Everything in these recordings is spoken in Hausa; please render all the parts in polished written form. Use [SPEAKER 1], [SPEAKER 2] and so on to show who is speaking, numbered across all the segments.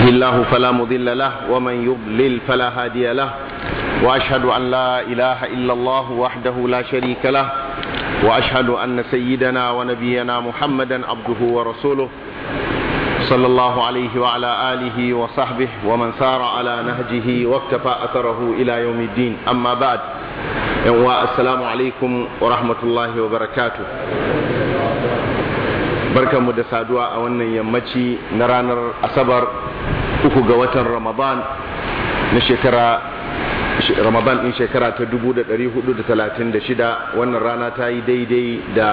[SPEAKER 1] يهده الله فلا مضل له ومن يضلل فلا هادي له وأشهد أن لا إله إلا الله وحده لا شريك له وأشهد أن سيدنا ونبينا محمدا عبده ورسوله صلى الله عليه وعلى آله وصحبه ومن سار على نهجه واقتفى أثره إلى يوم الدين. أما بعد، السلام عليكم ورحمة الله وبركاته. barkanmu da saduwa a wannan yammaci na ranar asabar 3 ga watan ramadan na ramadan din shekara ta 1436. wannan rana ta yi daidai da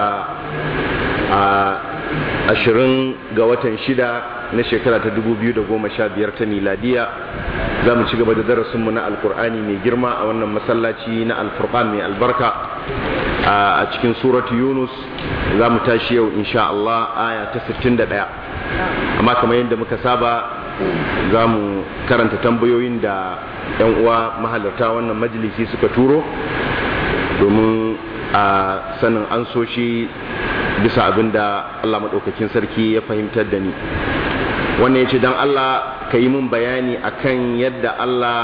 [SPEAKER 1] 20 ga watan 6 na shekara ta 2015 ta miladiya. za mu ci gaba da darasinmu na alkur'ani mai girma a wannan masallaci na alfurqan mai albarka a cikin suratu yunus. za mu tashi yau insha Allah aya ta 61, amma kamar yadda muka saba za mu karanta tambayoyin da 'yan uwa mahalarta wannan majalisi suka turo domin a sanin an so shi bisa abin da Allah maɗaukakin sarki ya fahimtar da ni. wannan ya ce don Allah ka yi min bayani akan yadda Allah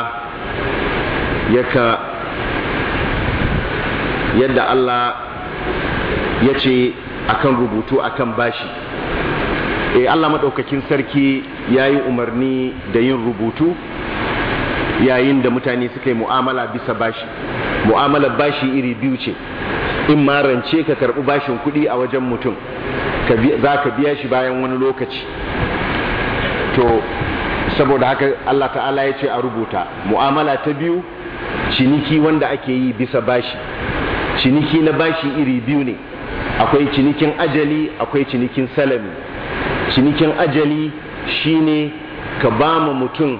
[SPEAKER 1] ya ce akan rubutu akan bashi. Allah maɗaukakin sarki ya yi umarni da yin rubutu yayin da mutane suka yi mu'amala bisa bashi. Mu'amalar bashi iri biyu ce, in ma rance ka karɓi bashin kuɗi a wajen mutum za ka biya shi bayan wani lokaci. To saboda haka Allah ta'ala ya ce a rubuta. Mu'amala ta biyu, ciniki wanda ake yi bisa bashi. Ciniki na bashi iri biyu ne, akwai cinikin ajali, akwai cinikin salami. Cinikin ajali shine ka ba ma mutum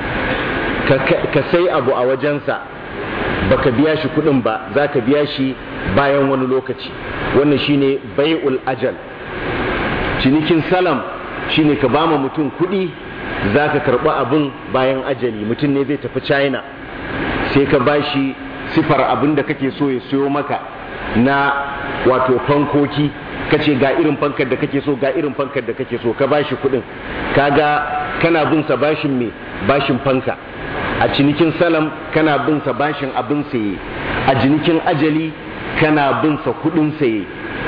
[SPEAKER 1] ka sai abu a wajensa baka biya shi kudin ba, za ka biya shi bayan wani lokaci. wannan shine bai'ul ajal. cinikin salam shine ka ba ma mutum kudi, za ka karɓi abin bayan ajali. mutum ne zai tafi china, sai ka ba shi sifar abin da kake so ya siyo maka na wato fankoki, kace ga irin fankar da kake so, ga irin fankar da kake so, ka bashi kudin. kaga kana bin sa bashin me? Bashin fanka. a cinikin salam kana bin sa bashin abin saye. a cinikin ajali kana bin sa kudin saye.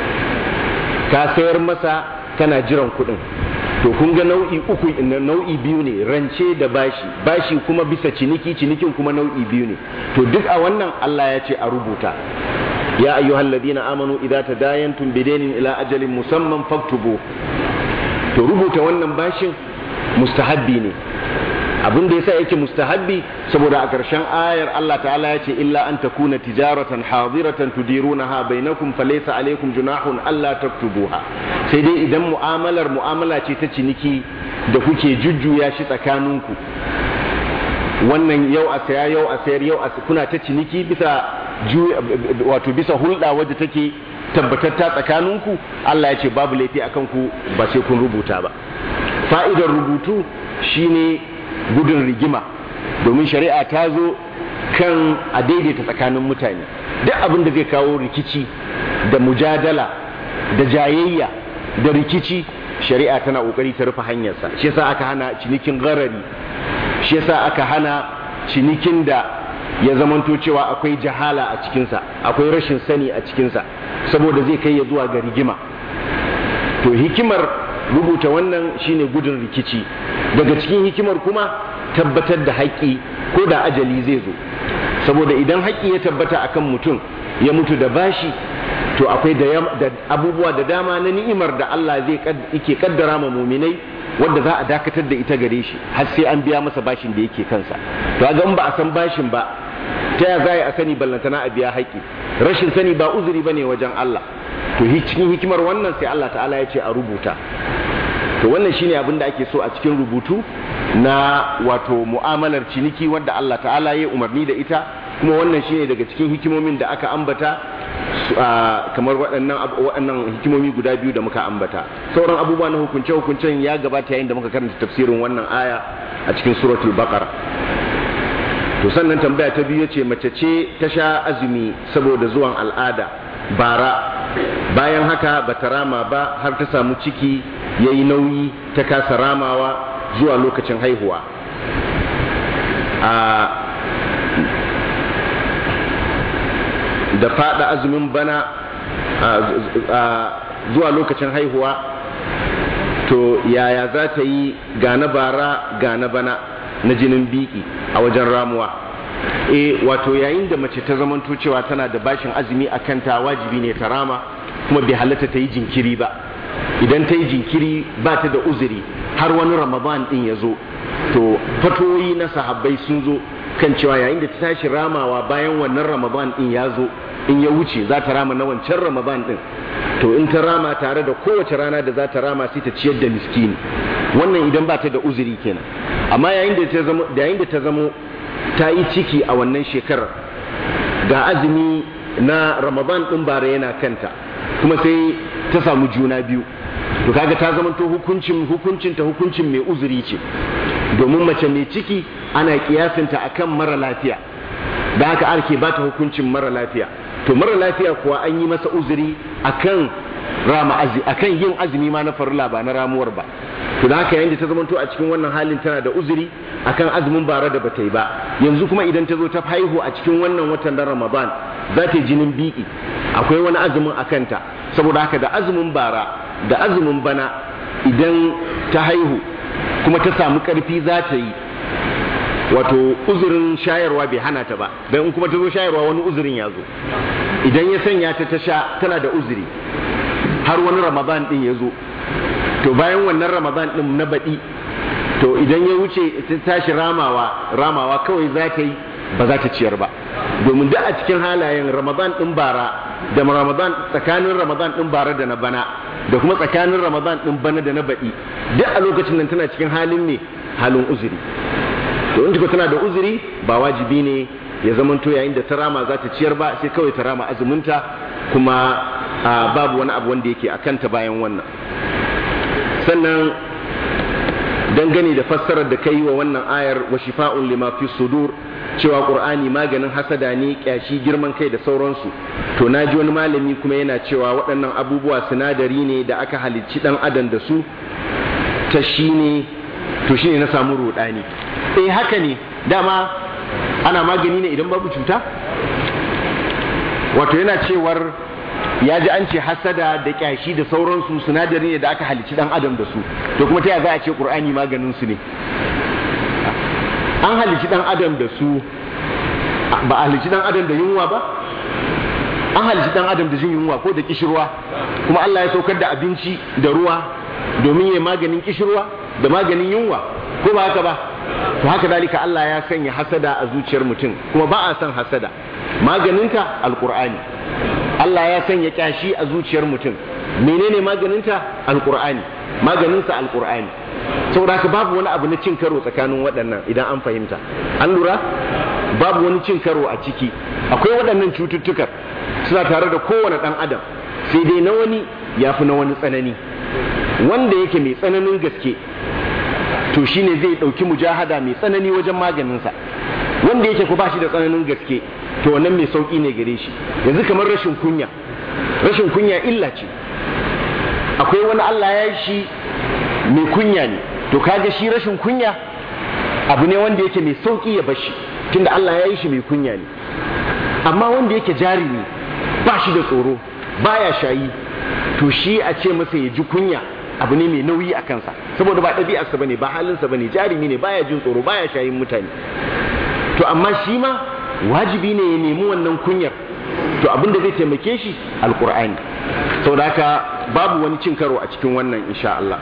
[SPEAKER 1] ka sayar masa, kana jiran kudin. to kun ga nau'i biyu ne, rance da bashi kuma bisa cinikin kuma nau'i biyu ne. to duk a wannan Allah ya ce a rubuta. ya ayyuhal ladina amanu idza tadayantum bidainin ila ajalin musamman faktubu. to rubuta wannan bashin mustahabbi ne. abin da yasa yake mustahabbi saboda a ƙarshen ayar Allah ta'ala ya ce illa an takuna tijaratan hadiratan tudirunaha bainakum falaysa alaykum junahun alla taktubuha. sai dai idan mu'amala ce ta ciniki da kuke jujjuya shi tsakaninku, wannan yau a saya yau a sayar kuna ta ciniki bisa hulɗa wadda take tabbatatta tsakaninku, Allah ya ce babu laifi akan ku ba sai kun rubuta ba. fa'idar rubutu shine gudun rigima, domin shari'a ta zo kan a daidaita tsakanin mutane. duk abin da zai kawo rikici da mujadala da jayayya da rikici, shari'a tana kokari ta rufe hanyarsa. shi yasa aka hana cinikin gharari, shi yasa aka hana cinikin da ya zamanto cewa akwai jahala a cikinsa, akwai rashin sani a cikinsa, saboda zai kai ya zuwa ga rigima. to hikimar rubuta wannan shine gudun rikici. daga cikin hikimar kuma tabbatar da haƙƙi ko da ajali zai zo, saboda idan haƙƙi ya tabbata akan mutum ya mutu da bashi, to akwai da abubuwa da dama na ni'imar da Allah yake kaddara ma muminai wanda za a dakatar da ita gare shi har sai an biya masa bashin da yake kansa. to ga in ba a san bashin ba, ta ya za a sani ballantana a biya haƙƙi? rashin sani ba uzuri bane wajen Allah. to cikin hikimar wannan sai Allah ta'ala ya ce a rubuta. to wannan shine abin da ake so a cikin rubutu na wato mu'amalar ciniki wanda Allah ta'ala ya umarni da ita, kuma wannan shine daga cikin hikimomin da aka ambata kamar waɗannan hikimomi guda biyu da muka ambata. sauran abubuwa na hukunce-hukuncen ya gabata yayin da muka karanta tafsirin wannan aya a cikin suratul baqara. to sannan tambaya ta biyu ce mace ce ta sha azumi saboda zuwan al'ada bara, bayan haka bata rama ba har ta samu ciki yayi nauyi ta kasa ramawa, zuwa lokacin haihuwa. Da fada azumin bana zuwa lokacin haihuwa, to yaya za ta yi ga na bara ga na bana na jinin biki a wajen ramuwa? Wato yayin da mace ta zamanto cewa tana da bashin azumi a kanta, wajibi ne ta rama, kuma bai halatta ta yi jinkiri ba. Idan ta yi jinkiri ba ta da uzuri har wani ramadan din ya zo, to fatoyi na sahabbai sun zo kan cewa yayin da ta tashi ramawa bayan wannan ramadan din ya zo, in ya wuce za ta rama na wancan ramadan din, to in ta rama tare da kowace rana da za ta rama sai ta ciyar da miskini. Wannan idan ba ta da uzuri kenan. Amma yayin da ta zamo ta yi ciki a wannan shekarar, ga azumi na ramadan din bara yana kanta, kuma sai ta samu juna biyu, to kaga ta zamanto hukuncin mai uzuri ce, domin mace mai ciki ana kiyasinta akan mara lafiya, da haka ake ba ta hukuncin mara lafiya. To mara lafiya kuwa an yi masa uzuri akan yin azumi ma na farilla ba na ramuwar ba. To da haka yayin da ta zamanto a cikin wannan halin tana da uzuri akan azumin bara da bata yi ba, yanzu kuma idan ta zo ta haihu a cikin wannan watan na Ramadan za ta yi jinin biki, akwai wani azumin a kanta. Saboda haka da azumin bara da azumin bana idan ta haihu kuma ta samu karfi za ta yi, wato uzurin shayarwa bai hana ta ba, dan in kuma ta zo shayarwa wani uzurin ya zo, idan ya sanya ta sha tana da uzuri har wani Ramadan din ya zo, to bayan wannan Ramadan din na baɗi, to idan ya wuce ta tashi ramawa kawai za ta yi, ba za ta ciyar ba. Domin da a cikin halayen Ramadan din bara da Ramadan, tsakanin Ramadan din bara da na bana, da kuma tsakanin Ramadan din bana da na baɗi, duk a lokacin nan tana cikin halin uzuri. To in tana da uzuri ba wajibi ne ya zamanto yayin da ta rama za ta ciyar ba, sai kawai ta rama azuminta, kuma babu wani abu wanda yake akanta bayan wannan. Sannan dangane da fassarar da kai wa wannan ayar wa shifa'un lima fi sudur, cewa Qur'ani maganin hasada ne, kyashi, girman kai da sauransu, to naji wani malami kuma yana cewa waɗannan abubuwa sinadari ne da aka halicci dan adam da su, shine na samu rudani. Haka ne, dama ana magani ne idan babu cuta. Wato yana cewar ya ji an ce hasada da kyashi da sauransu sinadari ne da aka halicci dan adam da su, to kuma ta yaya za a ce Qur'ani maganin su ne? An halicci dan adam da su, ba a halicci dan adam da yunwa ba? An halicci dan adam da jin yunwa ko da kishirwa, kuma Allah ya saukar da abinci da ruwa domin ya maganin kishirwa da maganin yunwa, ko ba haka ba? To haka dalika Allah ya sanya hasada a zuciyar mutum, kuma ba a san hasada, maganinta alqur'ani. Allah ya sanya kyashi a zuciyar mutum, menene maganinta? Alqur'ani, maganinsa alqur'ani. Saboda haka babu wani abu na cin karo tsakanin waɗannan idan an fahimta. An lura? Babu wani cin karo a ciki. Akwai waɗannan cututtukar suna tare da kowane ɗan adam, sai dai na wani ya fi na wani tsanani. Wanda yake mai tsananin gaske, to shine zai ɗauki mujahada mai tsanani wajen maganinsa. Wanda yake ku ba shi da tsananin gaske, to wannan mai sauƙi ne gare shi. Yanzu kamar rashin kunya illa ce. Akwai wani Allah ya yi shi mai kunya ne, to kaga shi rashin kunya abu ne wanda yake mai sauƙi ya bashi, tunda Allah ya yi shi mai kunya ne. Amma wanda yake jarumi, ba shi da tsoro, baya shayi, to shi a ce masa ya ji kunya abu ne mai nauyi a kansa, saboda ba ɗabi'arsa bane, ba halinsa bane, jarumi ne, baya jin tsoro, baya shayin mutane. To amma shi ma wajibi ne ya nemi wannan kunyar, to abin da zai taimake shi alqur'ani. Saboda haka babu wani cin karo a cikin wannan insha Allah.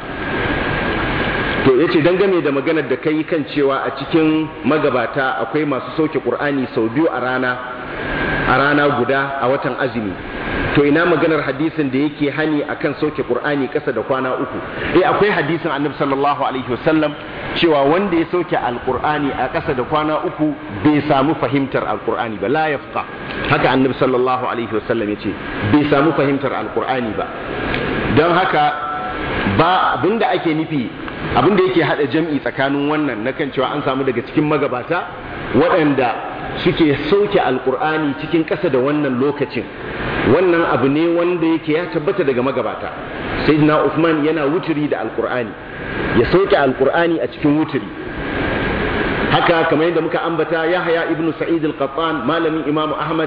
[SPEAKER 1] To yace dangane da maganar da kai kan cewa a cikin magabata akwai masu sauke Qur'ani sau biyu a rana guda a watan azumi, to ina maganar hadisin da yake hani akan sauke Qur'ani kasa da kwana uku? Akwai hadisin Annabi sallallahu alaihi wasallam cewa wanda ya sauke alqur'ani a kasa da kwana uku bai samu fahimtar alqur'ani ba, la yafqa. Haka Annabi sallallahu alaihi wasallam yace bai samu fahimtar alqur'ani ba. Don haka ba abinda ake nufi, abinda yake hada jam'i tsakanin wannan na kan cewa an samu daga cikin magabata waɗanda suke sauke alqur'ani cikin ƙasa da wannan lokacin, wannan abu ne wanda yake ya tabbata daga magabata. Sayyidina Uthman yana wuturi da alqur'ani, ya sauke alqur'ani a cikin wuturi. Haka kamar yadda muka ambata Yahya ibn Sa'id al-Qattan malamin Imam Ahmad,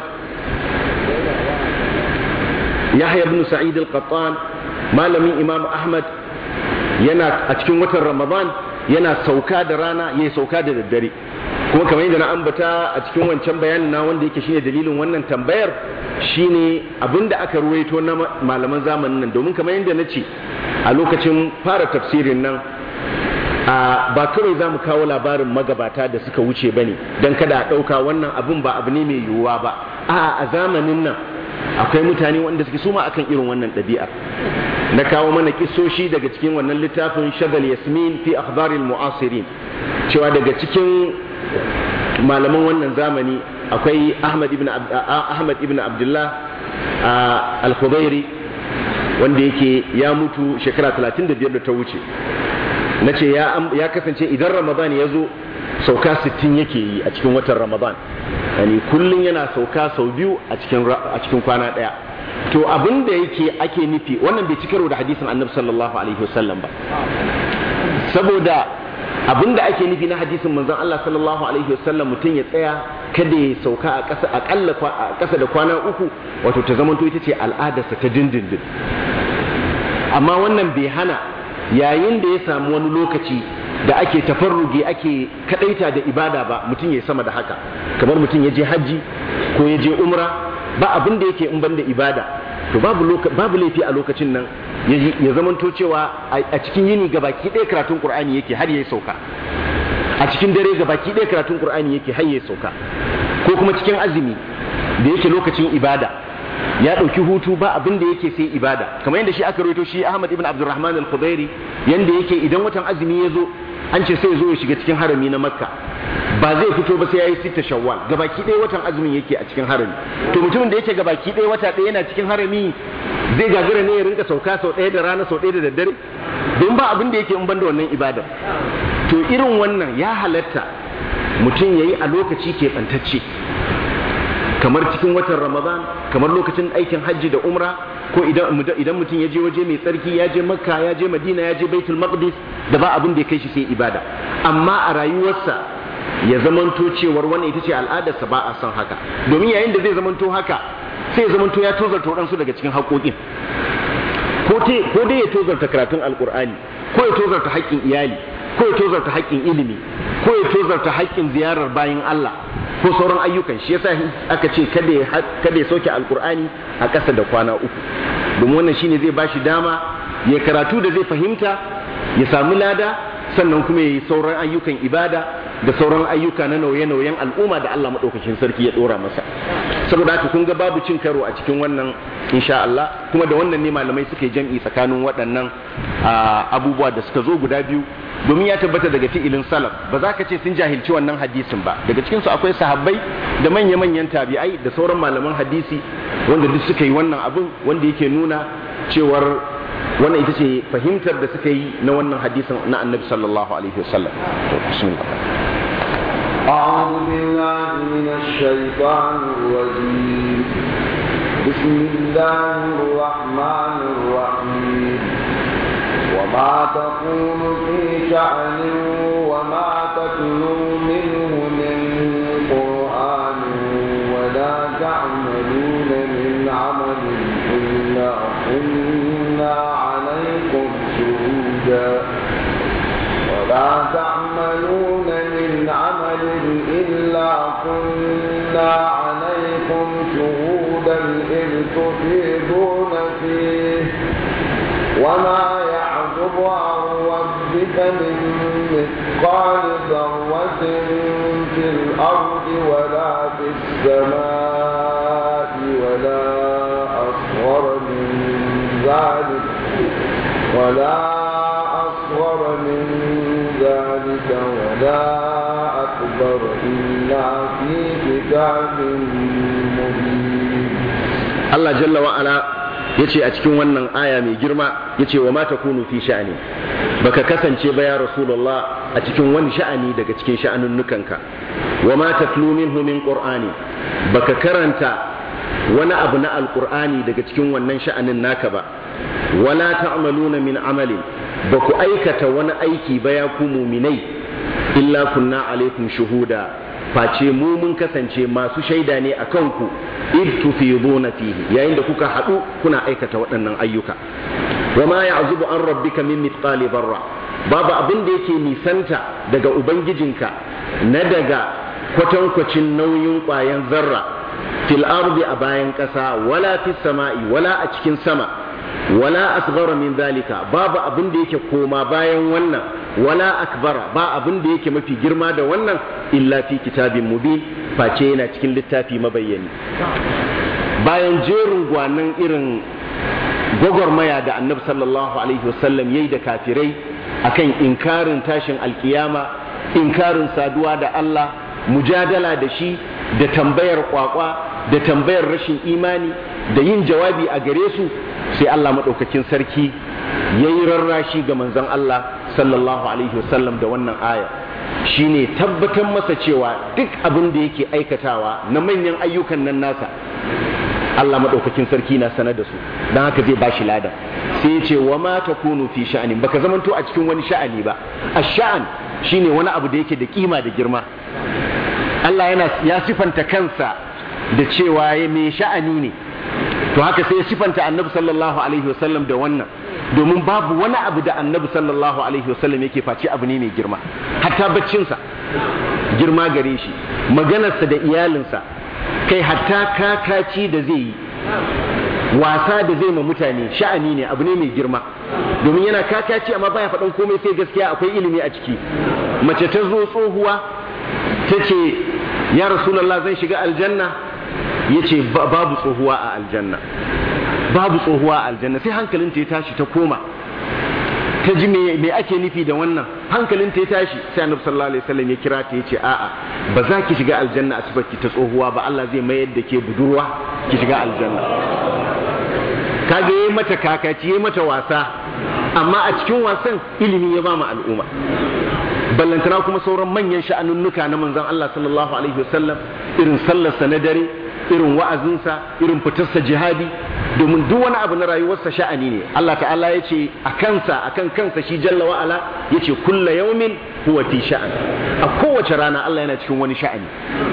[SPEAKER 1] Yahya ibn Sa'id al-Qattan malamin Imam Ahmad yana a cikin watan Ramadan yana sauka da rana yayi sauka da daddare. Kuma kamar yadda na ambata a cikin wancan bayanin na wanda yake shine dalilin wannan tambayar, shine abinda aka ruwaito na malaman zamanin nan, domin kamar yadda na ce a lokacin fara tafsirin nan ba kawai za mu kawo labarin magabata da suka wuce ba ne don kada a ɗauka wannan abin ba abu ne mai yiwuwa ba. A zamanin nan akwai mutane wanda suke suma akan irin wannan ɗabi'ar. Na kawo mana kisoshi daga cikin wannan littafin Shadal Yasmin fi akhbaril mu'asirin, cewa daga cikin malaman wannan zamani akwai Ahmad ibn Abdullah al-Khudairi, wanda yake ya mutu shekara 35 da ta wuce. Na ce ya kasance idan Ramadan ya zo sauka 60 yake yi a cikin watan Ramadan, yani kullum yana sauka sau biyu a cikin kwana ɗaya. To abin da yake ake nufi wannan bai ci karo da hadisin Annabi sallallahu alaihi wasallam ba, saboda abin da ake nufi na hadisin manzon Allah sallallahu alaihi wasallam mutum ya tsaya kada ya sauka a ƙasa aƙalla a ƙasa da kwana uku, wato ta zamanto ita ce al'adarsa ta dindindin. Amma wannan bai hana yayin da ya samu wani lokaci da ake tafarrugi ake kadaita da ibada ba mutum ya sama da haka, kamar mutum ya je hajji ko ya je umra, ba abin da yake in ban da ibada, to babu laifi a lokacin nan ya zamanto cewa a cikin yini gabaki ɗaya karatun Qur'ani yake har yayi sauka, a cikin dare gabaki ɗaya karatun Qur'ani yake har yayi sauka, ko kuma cikin azumi da yake lokacin ibada ya ɗauki hutu ba abin da yake sai ibada, kamar yadda shi aka rawaito shi Ahmad ibn Abdurrahman al-Khudairi yanda yake idan watan azumi ya zo an ce sai ya zo ya shiga cikin harami na Makka, ba zai fito ba sai yayi 6 Shawwal, gabaki ɗaya watan azumin yake a cikin harami. To mutumin da yake gabaki ɗaya wata ɗaya yana cikin harami zai gagara ne ya rinka sauka sau ɗaya da rana sau ɗaya da daddare, don ba abin da yake in banda wannan ibadar. To irin wannan ya halatta mutum yayi a lokaci keɓantacce, kamar cikin watan Ramadan, kamar lokacin aikin hajji da umra, ko idan mutum ya je waje mai tsarki, ya je Makka, ya je Madina, ya je Baitul Maqdis, da ba abin da ya kai shi sai ibada. Amma a rayuwarsa ya zamanto cewar wannan ita ce al'adarsa, ba a son haka, domin yayin da zai zamanto haka sai ya zamanto ya tozarta waɗansu daga cikin haƙoƙin, ko dai ya tozarta karatun alƙur'ani, ko ya tozarta haƙƙin iyali, ko ya tozarta haƙƙin ilimi, ko ya tozarta haƙƙin ziyarar bayin Allah ko sauran ayyukan. Shi yasa aka ce kada ya sauke alkur'ani a ƙasa da kwana uku, domin wannan shine zai bashi dama ya karatu da zai fahimta, ya samu lada, sannan kuma ya yi sauran ayyukan ibada da sauran ayyuka na nauye-nauyen al'umma da Allah maɗaukakin sarki ya ɗora masa. Saboda haka kun ga babu cin karo a cikin wannan insha Allah, kuma da wannan ne malamai suka yi jam'i tsakanin waɗannan abubuwa da suka zo guda biyu, domin ya tabbata daga fi'ilin salaf. Ba za ka ce sun jahilci wannan hadisin ba, daga cikinsu akwai sahabbai da manya-manyan tabi'ai da sauran malaman hadisi wanda duk suka yi wannan abin, wanda yake nuna cewar wannan ita ce fahimtar da suka yi na wannan hadisin na annabi sallallahu alaihi wasallam.
[SPEAKER 2] أعوذ بالله من الشيطان الرجيم. بسم الله الرحمن الرحيم. وما تكون في شأن وما تتلو منه من قرآن ولا تعملون من عمل إلا كنا عليكم شهودا ولا تعملون من عمل إلا كنا عليكم شهودا إذ تفيضون فيه وما يعزب عن ربك من مثقال ذرة في الأرض ولا في السماء ولا أصغر من ذلك ولا أكبر إلا في كتاب مبين.
[SPEAKER 1] الله جل وعلا yace a cikin wannan aya mai girma yace wa ma takunu fi sha'ani, baka kasance ba ya rasulullah a cikin wani sha'ani daga cikin sha'anunnukanka, wa ma tatlu minhu min qur'ani, baka karanta wani abu na alqur'ani daga cikin wannan sha'anin naka ba, wala ta'maluna min amalin, ba ku aikata wani aiki ba ya ku muminai illa kunna alaikum shuhuda face mu mun kasance masu shaida ne a kanku id tufiduna fihi yayin da kuka haɗu kuna aikata waɗannan ayyuka wa ma ya'zubu an rabbika min mithqali dharra babu abin da yake nisanta daga ubangijinka na daga kwatankwacin nauyin ƙwayan zarra fil ardi a bayan ƙasa wala fis sama'i wala a cikin sama wala asghara min zalika babu abin da yake koma bayan wannan wala akbara ba abin da yake mafi girma da wannan illa fi kitabin mubin face yana cikin littafi mabayyani. Bayan jerin gwanan irin gwagwarmaya da annabi sallallahu alaihi wasallam yayi da kafirai akan inkarin tashin alkiyama, inkarin saduwa da Allah, mujadala da shi, da tambayar kwakwa, da tambayar rashin imani, da yin jawabi a gare su, sai Allah madaukakin sarki yayi rarrashi ga manzon Allah sallallahu alaihi wasallam da wannan aya, shine tabbatar masa cewa duk abin da yake aikatawa na manyan ayyukan nan nasa Allah madaukakin sarki na sanar da su, dan haka zai bashi lada. Sai ya ce wa ma takunu fi sha'anin, baka zamanto a cikin wani sha'ani ba. Ash-sha'an shine wani abu da yake da kima da girma. Allah ya sifanta kansa da cewa ya mai sha'ani ne, to haka sai ya sifanta annabi sallallahu alaihi wasallam da wannan, domin babu wani abu da annabi sallallahu alaihi wasallam yake face abu ne mai girma. Hatta baccinsa girma gare shi, maganarsa da iyalinsa, kai hatta kakaci da zai yi, wasa da zai ma mutane sha'ani ne, abu ne mai girma, domin yana kakaci amma baya faɗan komai sai gaskiya, akwai ilimi a ciki. Mace ta zo tsohuwa ta ce ya Rasulullah zan shiga aljanna, ya ce babu tsohuwa a aljanna, babu tsohuwa a aljanna. Sai hankalinta ya tashi ta koma ta ji me ake nufi da wannan, hankalinta ya tashi. Sai annabi sallallahu alaihi wasallam ya kira ta, ya ce a'a ba za ki shiga aljanna a sifarki ta tsohuwa ba, Allah zai mayar da ke budurwa ki shiga aljanna. Kage yayi mata kakaci, yayi mata wasa, amma a cikin wasan ilimi ya ba mu al'umma. Ballantana kuma sauran manyan sha'anunnuka na manzon Allah sallallahu alaihi wasallam, irin sallarsa na dare, irin wa'azinsa, irin fitarsa jihadi, domin duk wani abu na rayuwarsa sha'ani ne. Allah ta'ala ya ce akan kansa shi jalla wa'ala ya ce kulla yaumin huwa fi sha'an. A kowace rana Allah yana cikin wani sha'ani,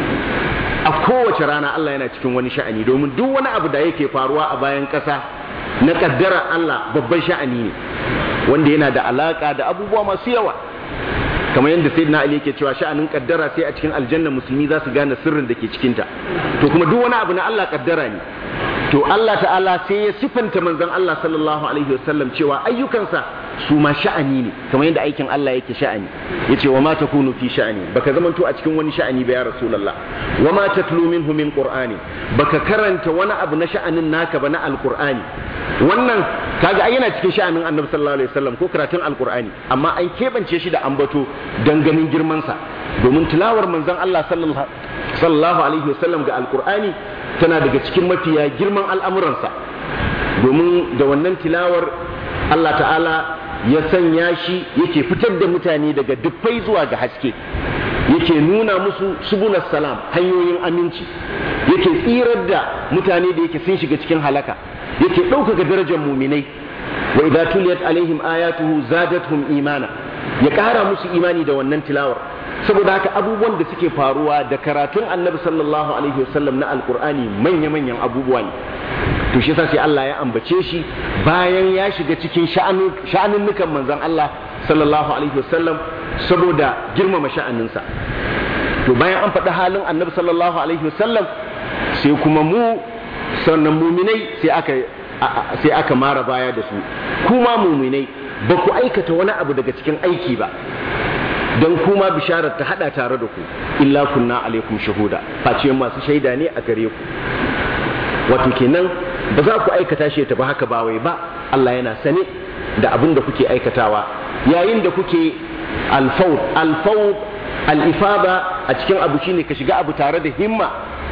[SPEAKER 1] a kowace rana Allah yana cikin wani sha'ani, domin duk wani abu da yake faruwa a bayan ƙasa na ƙaddara Allah babban sha'ani ne, wanda yana da alaka da abubuwa masu yawa, kamar yadda sayyidina Ali yake cewa sha'anin kaddara sai a cikin aljanna musulmi za su gane sirrin da ke cikinta. To kuma duk wani abu na Allah kaddara ne. To Allah ta'ala sai ya sifanta manzon Allah sallallahu alaihi wasallam cewa ayyukansa su ma sha'ani ne, kamar yadda aikin Allah yake sha'ani. Yace wa ma takunu fi sha'ani, baka zamanto a cikin wani sha'ani ba ya Rasulullah. Wa ma tatlu minhu min qur'ani, baka karanta wani abu na sha'anin naka ba na alqur'ani. Wannan kaga ai yana cikin sha'anin Annabi sallallahu alaihi wasallam ko karatun alqur'ani, amma an kebance shi da ambato dan ganin girman sa, domin tilawar manzon Allah sallallahu alaihi wasallam ga alqur'ani tana daga cikin mafiya girman al'amuransa, domin da wannan tilawar Allah ta'ala ya sanya shi yake fitar da mutane daga dufai zuwa ga haske, yake nuna musu subulas salam, hanyoyin aminci, yake tsirar da mutane da yake sun shiga cikin halaka, yake ɗaukaka darajar muminai. Wa idza tuliyat alaihim ayatuhu zadatuhum imana, ya ƙara musu imani da wannan tilawar. Saboda haka abubuwan da suke faruwa da karatun annabi sallallahu alaihi wasallam na alkur'ani manya-manyan abubuwa ne. To shi yasa sai Allah ya ambace shi bayan ya shiga cikin sha'anunnukan manzon Allah sallallahu alaihi wasallam saboda girmama sha'aninsa. To bayan an faɗi halin annabi sallallahu alaihi wasallam, sai kuma mu sannan muminai sai aka mara baya da su. Kuma muminai ba ku aikata wani abu daga cikin aiki ba, don kuma bisharar ta hada tare da ku, illa kunna alaikum shahuda, face masu shaida ne a gare ku. Wato kenan ba za ku aikata shi ta ba haka ba wai ba, Allah yana sane da abin da kuke aikatawa yayin da kuke alfawd al-ifada a cikin abu shine ka shiga abu tare da himma,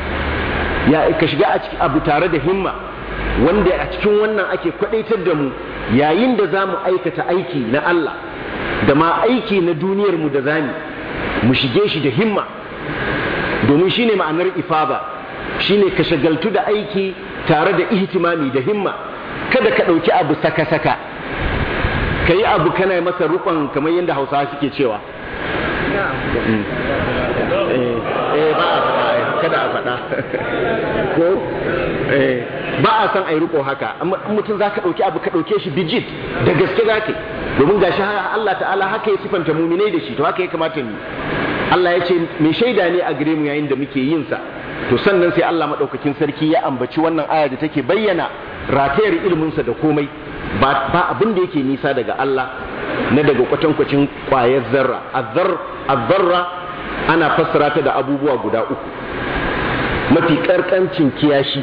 [SPEAKER 1] ka shiga a cikin abu tare da himma, wanda a cikin wannan ake kwadaitar da mu yayin da za mu aikata aiki na Allah da ma aiki na duniyarmu da zani, mu shige shi da himma, domin shine ma'anar ifada, shine ka shagaltu da aiki tare da ihtimami da himma. Kada ka ɗauki abu saka-saka, kai abu kana masa rukun kamar yadda Hausawa suke cewa ba a faɗa kada a faɗa ko ba a san ai riko haka mutum zaka dauki abu ka dauke shi bijit da gaske zaka domin gashi Allah ta'ala haka ya sifanta mu'minai da shi to haka ya kamata mu Allah ya ce mai shaida ne a gare mu yayin da muke yin sa to sannan sai Allah madaukakin sarki ya ambaci wannan aya da take bayyana ratayar ilimin sa da komai ba abin da yake nisa daga Allah na daga kwatankwacin kwayar zarra az-zarra ana fassara ta da abubuwa guda uku mafi karkancin kiyashi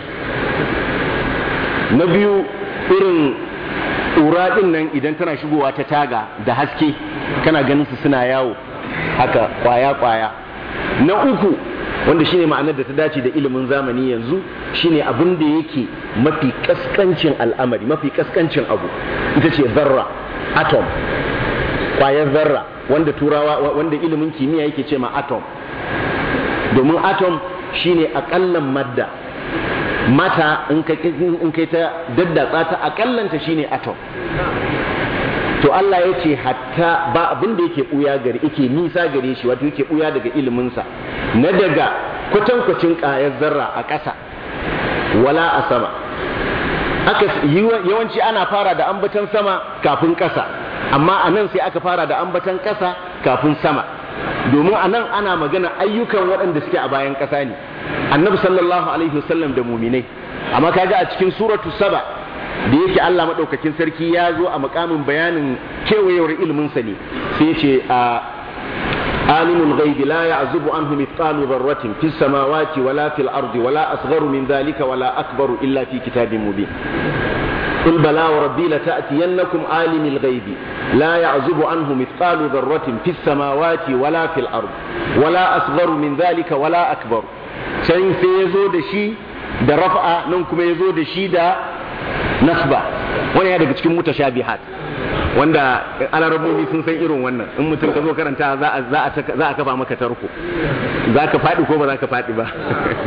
[SPEAKER 1] na biyu irin ƙura ɗin nan idan tana shigowa ta taga da haske kana ganin su suna yawo haka kwaya na uku wanda shine ma'anar da ta dace da ilimin zamani yanzu shine abin da yake mafi kaskancin al'amari mafi kaskancin abu ita ce zarra atom kwayar zarra wanda turawa wanda ilimin kimiyya yake ce ma atom domin atom shine akallan madda mata in kai ta daddatsa ta akallanta shine atom to Allah ya ce hatta ba abin da yake buya gare yake nisa gare shi wato yake buya daga iliminsa na daga kwatankwacin ƙayar zarra a ƙasa wala a sama yawanci ana fara da ambatan sama kafin ƙasa amma a nan sai aka fara da ambatan ƙasa kafin sama domin a nan ana magana ayyukan waɗanda suke a bayan ƙasa ne annabi sallallahu alaihi wasallam da muminai amma kaga a cikin suratu saba da yake Allah madaukakin sarki ya zo a makamin bayanin kewayewar ilimin sa ne sai yace alimul ghaibi la ya'zubu anhu mithqalu dharratin fis samawati wala fil ardi wala asgharu min dhalika wala akbaru illa fi kitabin mubin قل بلى وربي لتأتينكم عالم الغيب لا يعزب عنه مثقال ذرة في السماوات ولا في الأرض ولا أصغر من ذلك ولا أكبر sai ya zo da shi da rafa'a nan kuma ya zo da shi da nasba wani ya daga cikin mutashabihat wanda alarabobi sun san irin wannan in mutum ka zo karanta za a kafa maka tarko za ka faɗi ko ba za ka faɗi ba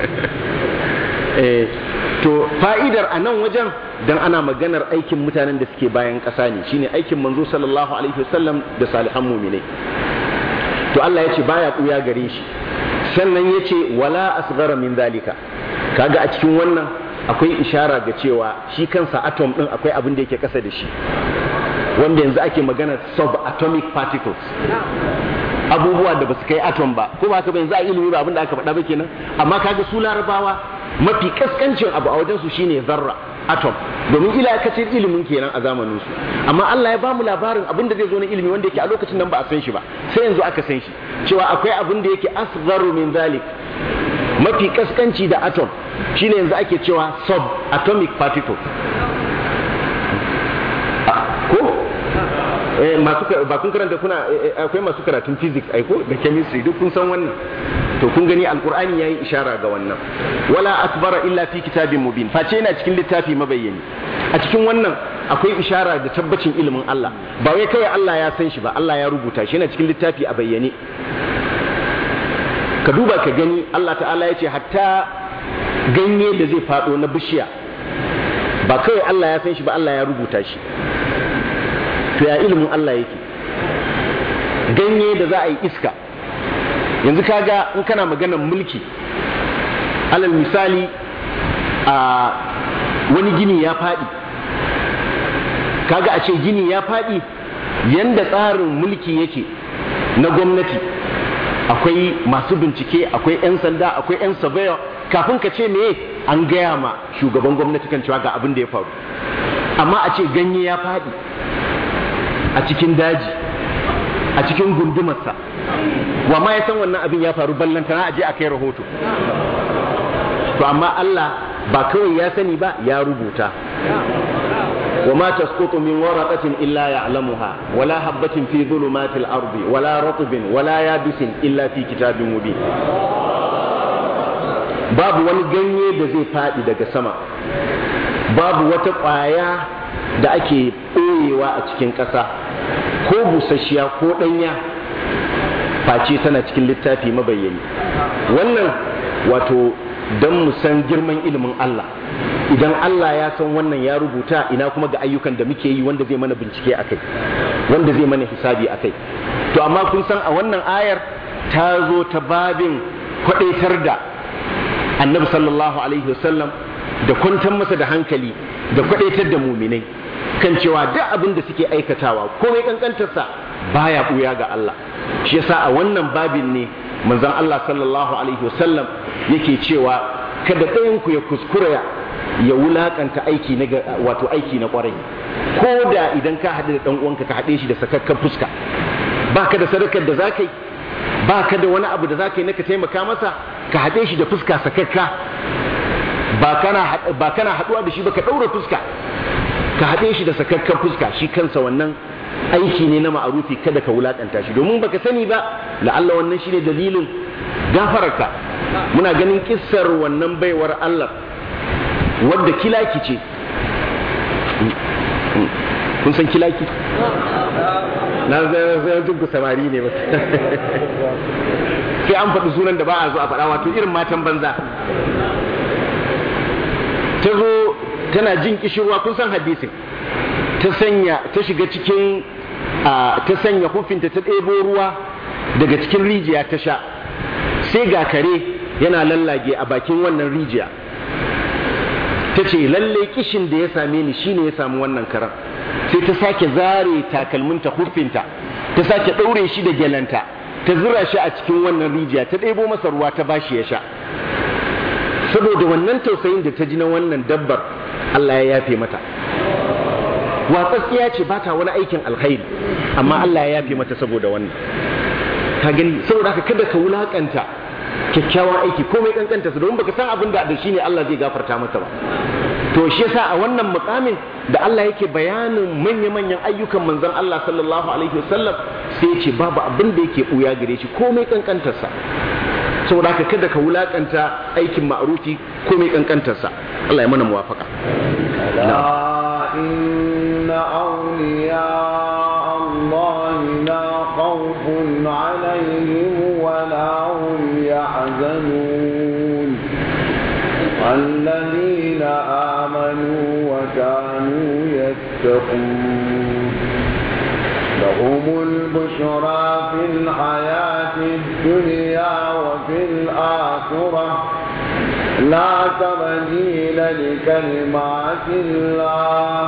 [SPEAKER 1] to fa'idar a nan wajen dan ana maganar aikin mutanen da suke bayan ƙasa ne shine aikin manzo sallallahu alaihi wasallam da salihan mu'minai to Allah ya ce baya ɓuya gare shi sannan ya ce wala asghara min zalika kaga a cikin wannan akwai ishara ga cewa shi kansa atom din akwai abin da yake kasa da shi wanda yanzu ake magana subatomic particles abubuwa da basu kai atom ba ko ba ka ba yanzu a ilimi ba abin da aka faɗa ba kenan amma kaga su larabawa mafi kaskancin abu a wajen su shine zarra atom domin ilakacin ilimin kenan a zamanin su amma Allah ya bamu labarin abin da zai zo na ilimi wanda yake a lokacin nan ba a san shi ba sai yanzu aka san shi cewa akwai abin da yake asgharu min zalik mafi kaskanci da atom shine yanzu ake cewa subatomic particle ko ba kun karanta akwai masu karatun physics aiko da chemistry duk kun san wannan to kun gani alqur'ani yayi ishara ga wannan wala akbara illa fi kitabin mubin face yana cikin littafi mabayyani a cikin wannan akwai ishara da tabbacin ilimin Allah ba wai kawai Allah ya san shi ba Allah ya rubuta shi yana cikin littafi a bayyane ka duba ka gani Allah ta'ala ya ce hatta ganye da zai fado na bishiya ba kawai Allah ya san shi ba Allah ya rubuta shi to ya ilimin Allah yake ganye da za a yi iska yanzu kaga in kana maganar mulki alal misali a wani gini ya faɗi kaga a ce gini ya faɗi yanda tsarin mulki yake na gwamnati akwai masu bincike akwai 'yan sanda akwai 'yan surveyor kafin ka ce me an gaya ma shugaban gwamnati kan cewa ga abin da ya faru amma a ce ganye ya faɗi a cikin daji a cikin gundumarsa wa ma ya san wannan abin ya faru ballantana a je a kai rahoto to amma Allah ba kawai ya sani ba ya rubuta wa ma tasqutu min waraqatin illa ya'lamuha wala habatin fi dhulumatil ardi wala ratbin wala yabisin illa fi kitabin mubin babu wani ganye da zai fadi daga sama babu wata ƙwaya da ake ɓoyewa a cikin ƙasa ko busasshiya ko ɗanya face tana cikin littafi mabayyani wannan wato don mu san girman ilimin Allah. Idan Allah ya san wannan ya rubuta, ina kuma ga ayyukan da muke yi wanda zai mana bincike akai, wanda zai mana hisabi akai. To amma kun san a wannan ayar ta zo ta babin kwadaitar da Annabi sallallahu alaihi wasallam da kwantar masa da hankali da kwadaitar da muminai kan cewa duk abin da suke aikatawa komai kankantarsa baya buya ga Allah. Shi yasa a wannan babin ne manzon Allah sallallahu alaihi wasallam yake cewa kada ɗayan ku ya kuskura ya wulakanta aiki na wato aiki na kwarai, ko da idan ka haɗu da ɗan uwanka ka haɗe shi da sakakkan fuska, baka da sadakar da zaka yi, baka da wani abu da zaka yi na ka taimaka masa, ka haɗe shi da fuska sakakka, ba kana haɗuwa da shi ba ka ɗaura fuska, ka haɗe shi da sakakkan fuska. Shi kansa wannan aiki ne na ma'arufi, kada ka wulakanta shi, domin baka sani ba la'alla wannan shine dalilin gafararka. Muna ganin kissar wannan baiwar Allah wadda kilaki ce. Kun san kilaki? Na zai duk samari ne ba. Sai an faɗi sunan da ba a zo a faɗa, wato irin matan banza. Ta zo tana jin kishirwa, kun san hadisin, ta shiga cikin ta sanya hufinta ta ɗebo ruwa daga cikin rijiya ta sha, sai ga kare yana lallage a bakin wannan rijiya. Ta ce lalle kishin da ya same ni shine ya samu wannan karan. Sai ta sake zare takalminta hufinta, ta sake ɗaure shi da gyalanta, ta zura shi a cikin wannan rijiya, ta ɗebo masa ruwa ta bashi ya sha. Saboda wannan tausayin da ta ji na wannan dabbar, Allah ya yafe mata. Watsatsiya ce, ba ta wani aikin alkhairi, amma Allah ya yafe mata saboda wannan. Ka gani, saboda haka kada ka wulakanta kyakkyawan aiki komai kankanta su, domin baka san abin da shi ne Allah zai gafarta maka ba. To shi yasa a wannan mukamin da Allah yake bayanin manya-manyan ayyukan manzon Allah sallallahu alaihi wasallam, sai ya ce babu abin da yake buya gare shi komai kankantarsa. Saboda haka kada ka wulakanta aikin ma'rufi komai kankantarsa. Allah ya mana muwafaka.
[SPEAKER 2] inna awliya Allah la khawfun alaihim wa la hum yahzanun alladhina amanu wa kanu yattaqun لهم البشرى في الحياة الدنيا وفي الآخرة لا تبديل لكلمات الله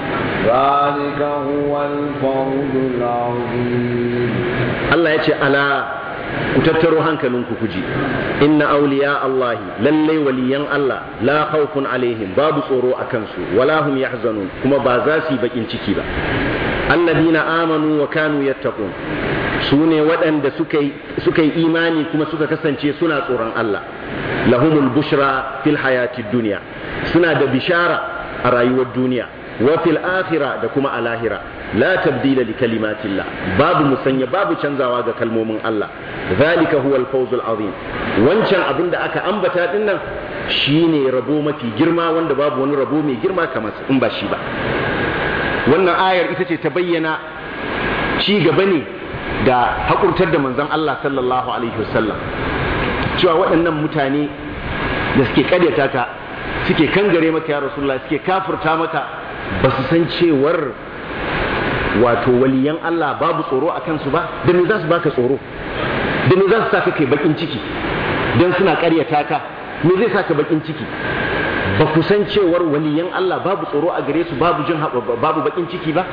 [SPEAKER 2] ذلك هو الفوز العظيم. الله يقول ألا كتبتروا هنكلونكم كجي إن أولياء الله للي وليان الله لا خوف عليهم باب صورو أكنسو ولا هم يحزنون كما بازاسي بكين تكيبا alladina amanu wa kanu yattaqun, sune waɗanda suka yi imani kuma suka kasance suna tsoron Allah. Lahumul bushra fil hayatid dunya, suna da bishara a rayuwar duniya, wa fil akhirah da kuma a lahira. La tabdila li kalimatillah, babu musanya babu canzawa ga kalmomin Allah. Zalika huwal fawzul azim, wancan abin da aka ambata dinnan shine rabo mafi girma, wanda babu wani rabo mai girma kamar in ba shi ba. Wannan ayar ita ce ta bayyana ci gaba ne da haƙurtar da manzon Allah sallallahu alaihi wasallam, cewa waɗannan mutane da suke ƙaryata ka, suke kangare maka ya Rasulullah, suke kafirta maka, ba su san cewar wato waliyan Allah babu tsoro a kansu ba. Da me za su baka tsoro? Da me za su saka kai bakin ciki dan suna ƙaryata ka? Me zai saka bakin ciki? Ba ku san cewar waliyan Allah babu tsoro a gare su, babu bakin ciki ba?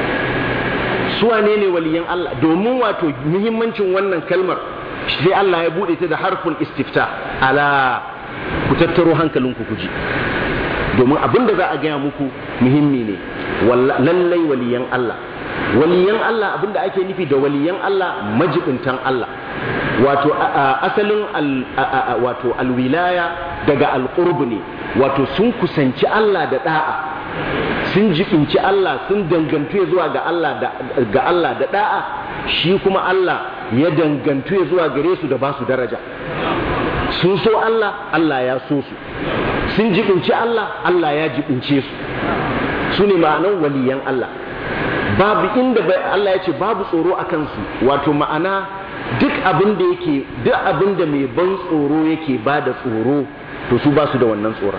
[SPEAKER 2] Su wane ne waliyan Allah? Domin wato muhimmancin wannan kalmar sai Allah ya bude ta da harful istifta. Ala ku tattaro hankalinku ku ji, domin abin da za a gaya muku muhimmi ne. Lallai waliyan Allah, waliyan Allah, abin da ake nufi da waliyan Allah majibintan Allah. Wato asalin wato alwilaya daga alqurb ne, wato sun kusanci Allah da da'a, sun jibinci Allah, sun dangantu zuwa ga Allah da da'a, shi kuma Allah ya dangantu zuwa gare su da ba su daraja. Sun so Allah, Allah ya so su, sun jibinci Allah, Allah ya jibince su. Su ne ma'anan waliyan Allah. Babu inda Allah ya ce babu tsoro a kansu, wato ma'ana duk abin da mai ban tsoro yake ba da tsoro
[SPEAKER 1] to su ba su da wannan tsoron.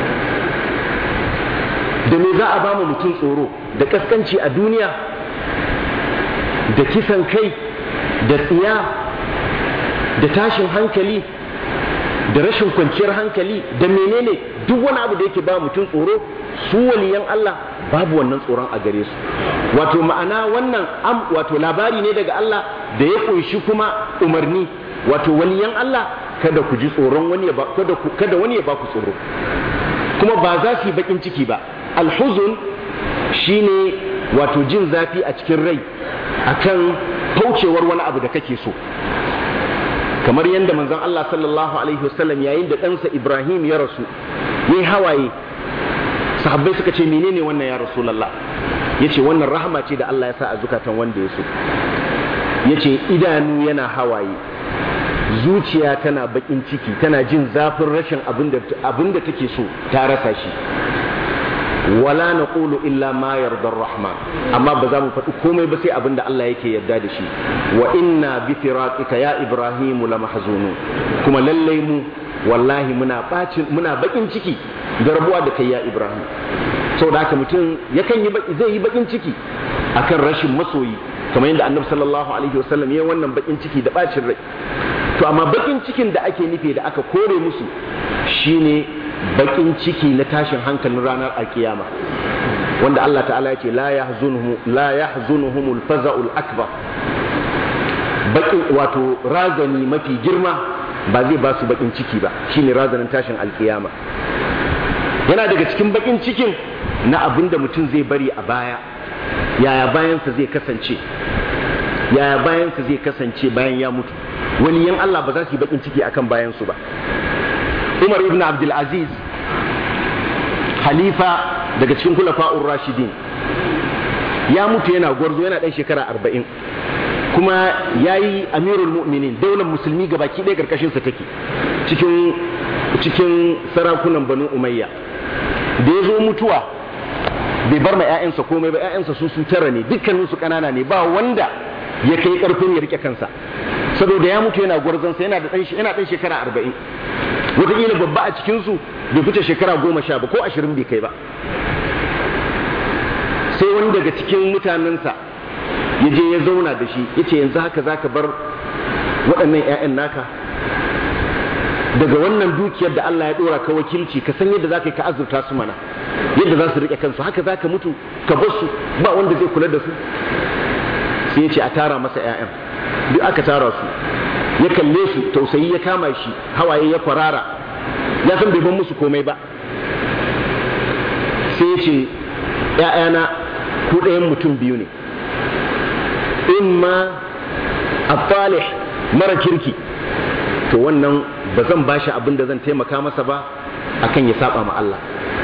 [SPEAKER 1] Da me za a ba mu mutum tsoro? Da kaskanci a duniya, da kisan kai, da tsiya, da tashin hankali, da rashin kwanciyar hankali, da menene duk wani abu da yake ba mutum tsoro, su waliyan Allah babu wannan tsoron a gare su. Wato ma'ana wannan wato labari ne daga Allah da ya kunshi kuma umarni. Wato waliyan Allah kada ku ji tsoron wani kada wani ya ba ku tsoro, kuma ba za su yi bakin ciki ba. Alhuzun shine wato jin zafi a cikin rai akan kaucewar wani abu da kake so, kamar yadda manzon Allah sallallahu alaihi wasallam yayin da ɗansa Ibrahim ya rasu yayi hawaye, sahabbai suka ce menene wannan ya Rasulullah? Yace wannan rahama ce da Allah ya sa a zukatan wanda ya so. Yace idanu yana hawaye, zuciya tana bakin ciki, tana jin zafin rashin abinda take so ta rasa shi. Wala naqulu illa ma yarda ar-rahman, amma ba za mu faɗi komai ba sai abinda Allah yake yarda da shi. Wa inna bi firaqika ya Ibrahim la mahzunun, kuma lallai mu wallahi muna bakin ciki da rabuwa da kai ya Ibrahim. Saboda haka mutum zai yi bakin ciki akan rashin masoyi, kamar yadda Annabi sallallahu alaihi wasallam ya wannan bakin ciki da bacin rai. To amma bakin cikin da ake nufi da aka kore musu shine bakin ciki na tashin hankalin ranar alkiyama, wanda Allah ta'ala ya ce la yahzunuhumul faza'ul akbar. Bakin wato razani mafi girma ba zai ba su bakin ciki ba, shine razanin tashin alkiyama. Yana daga cikin bakin cikin na abinda mutum zai bari a baya, yaya bayansa zai kasance bayan ya mutu. Waliyan Allah ba za su yi bakin ciki akan bayansu ba. Umar ibn Abdul Aziz, halifa daga cikin khulafa'ur rashidin, ya mutu yana gwarzo, yana dan shekara 40, kuma yayi amirul mu'minin, daular musulmi gabaki ɗaya karkashin sa take cikin sarakunan Banu Umayya. Da ya zo mutuwa bai bar ma ƴaƴansa komai ba, ƴaƴansa su tara ne, dukkanin su kanana ne, ba wanda ya kai karfin ya rike kansa, saboda ya mutu yana gwarzon sa, yana dan shekara 40. Wataƙila babba a cikinsu bai fice shekara 10 ba ko 20 bai kai ba. Sai wani daga cikin mutanensa ya je ya zauna da shi, ya ce yanzu haka za ka bar waɗannan 'ya'yan naka daga wannan dukiyar da Allah ya ɗora ka wakilci, ka san yadda za ka yi ka azurta su mana, yadda za su riƙe kansu, haka za ka mutu ka bar su ba wanda zai kula da su. Sai ya ce a tara masa 'ya'yan, duk aka tara su, ya kalle su, tausayi ya kama shi, hawaye ya kwarara, ya san bai ban musu komai ba. Sai ya ce ‘ya'yana ku ɗayan mutum biyu ne, in ma at-talih mara kirki, to wannan ba zan bashi abin da zan taimaka masa ba akan ya saba ma Allah,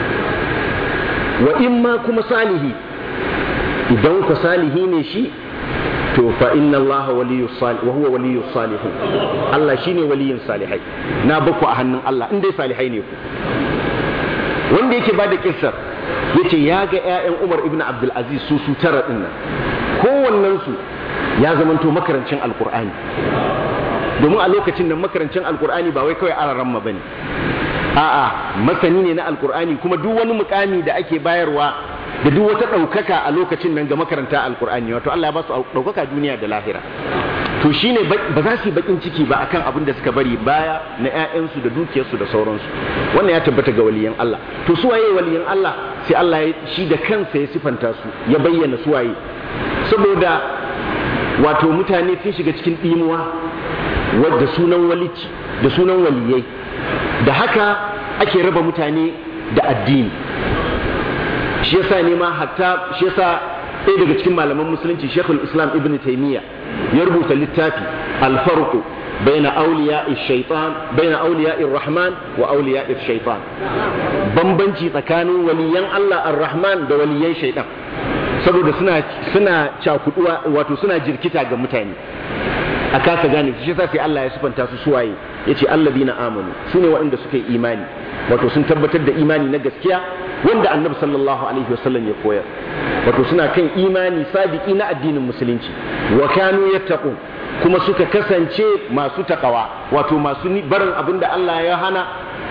[SPEAKER 1] wa in ma kuma salihi, idan ku salihi ne shi, to fa inna Allah waliyyus salih wa huwa waliyyus salihin, Allah shine waliyin salihai, na baku a hannun Allah in dai salihai ne ku. Wanda yake bada kissar yace ya ga ƴaƴan Umar ibn Abdul Aziz su tara din nan, kowannen su ya zamanto makarancin alqur'ani, domin a lokacin nan makarancin alqur'ani ba wai kawai araramma bane, a'a masani ne na alqur'ani, kuma duk wani mukami da ake bayarwa da duk wata ɗaukaka a lokacin nan ga makaranta alkur'ani, wato Allah ya ba su ɗaukaka duniya da lahira. To shine ba za su yi bakin ciki ba akan abin da suka bari baya na ƴaƴansu da dukiyarsu da sauransu. Wannan ya tabbata ga waliyan Allah. To su waye waliyan Allah? Sai Allah shi da kansa ya sifanta su, ya bayyana su waye, saboda wato mutane sun shiga cikin ɗimuwa wadda sunan walici da sunan waliyai, da haka ake raba mutane da addini. Shi yasa ɗaya daga cikin malaman musulunci Sheikhul Islam Ibn Taymiyyah ya rubuta littafi Al-Farqu baina awliya'i shaytan baina awliya'i rahman wa awliya'i shaytan, bambanci tsakanin waliyan Allah ar-Rahman da waliyan shaytan, saboda suna cakuduwa, wato suna jirkita ga mutane a kasa gane. Shi yasa sai Allah ya sifanta su suwaye, yace alladina amanu, sune waɗanda suka yi imani, wato sun tabbatar da imani na gaskiya wanda Annabi sallallahu alaihi wasallam ya koyar, wato suna kan imani sadiki na addinin musulunci, wa kanu yattaqun, kuma suka kasance masu takawa, wato masu barin abinda Allah ya hana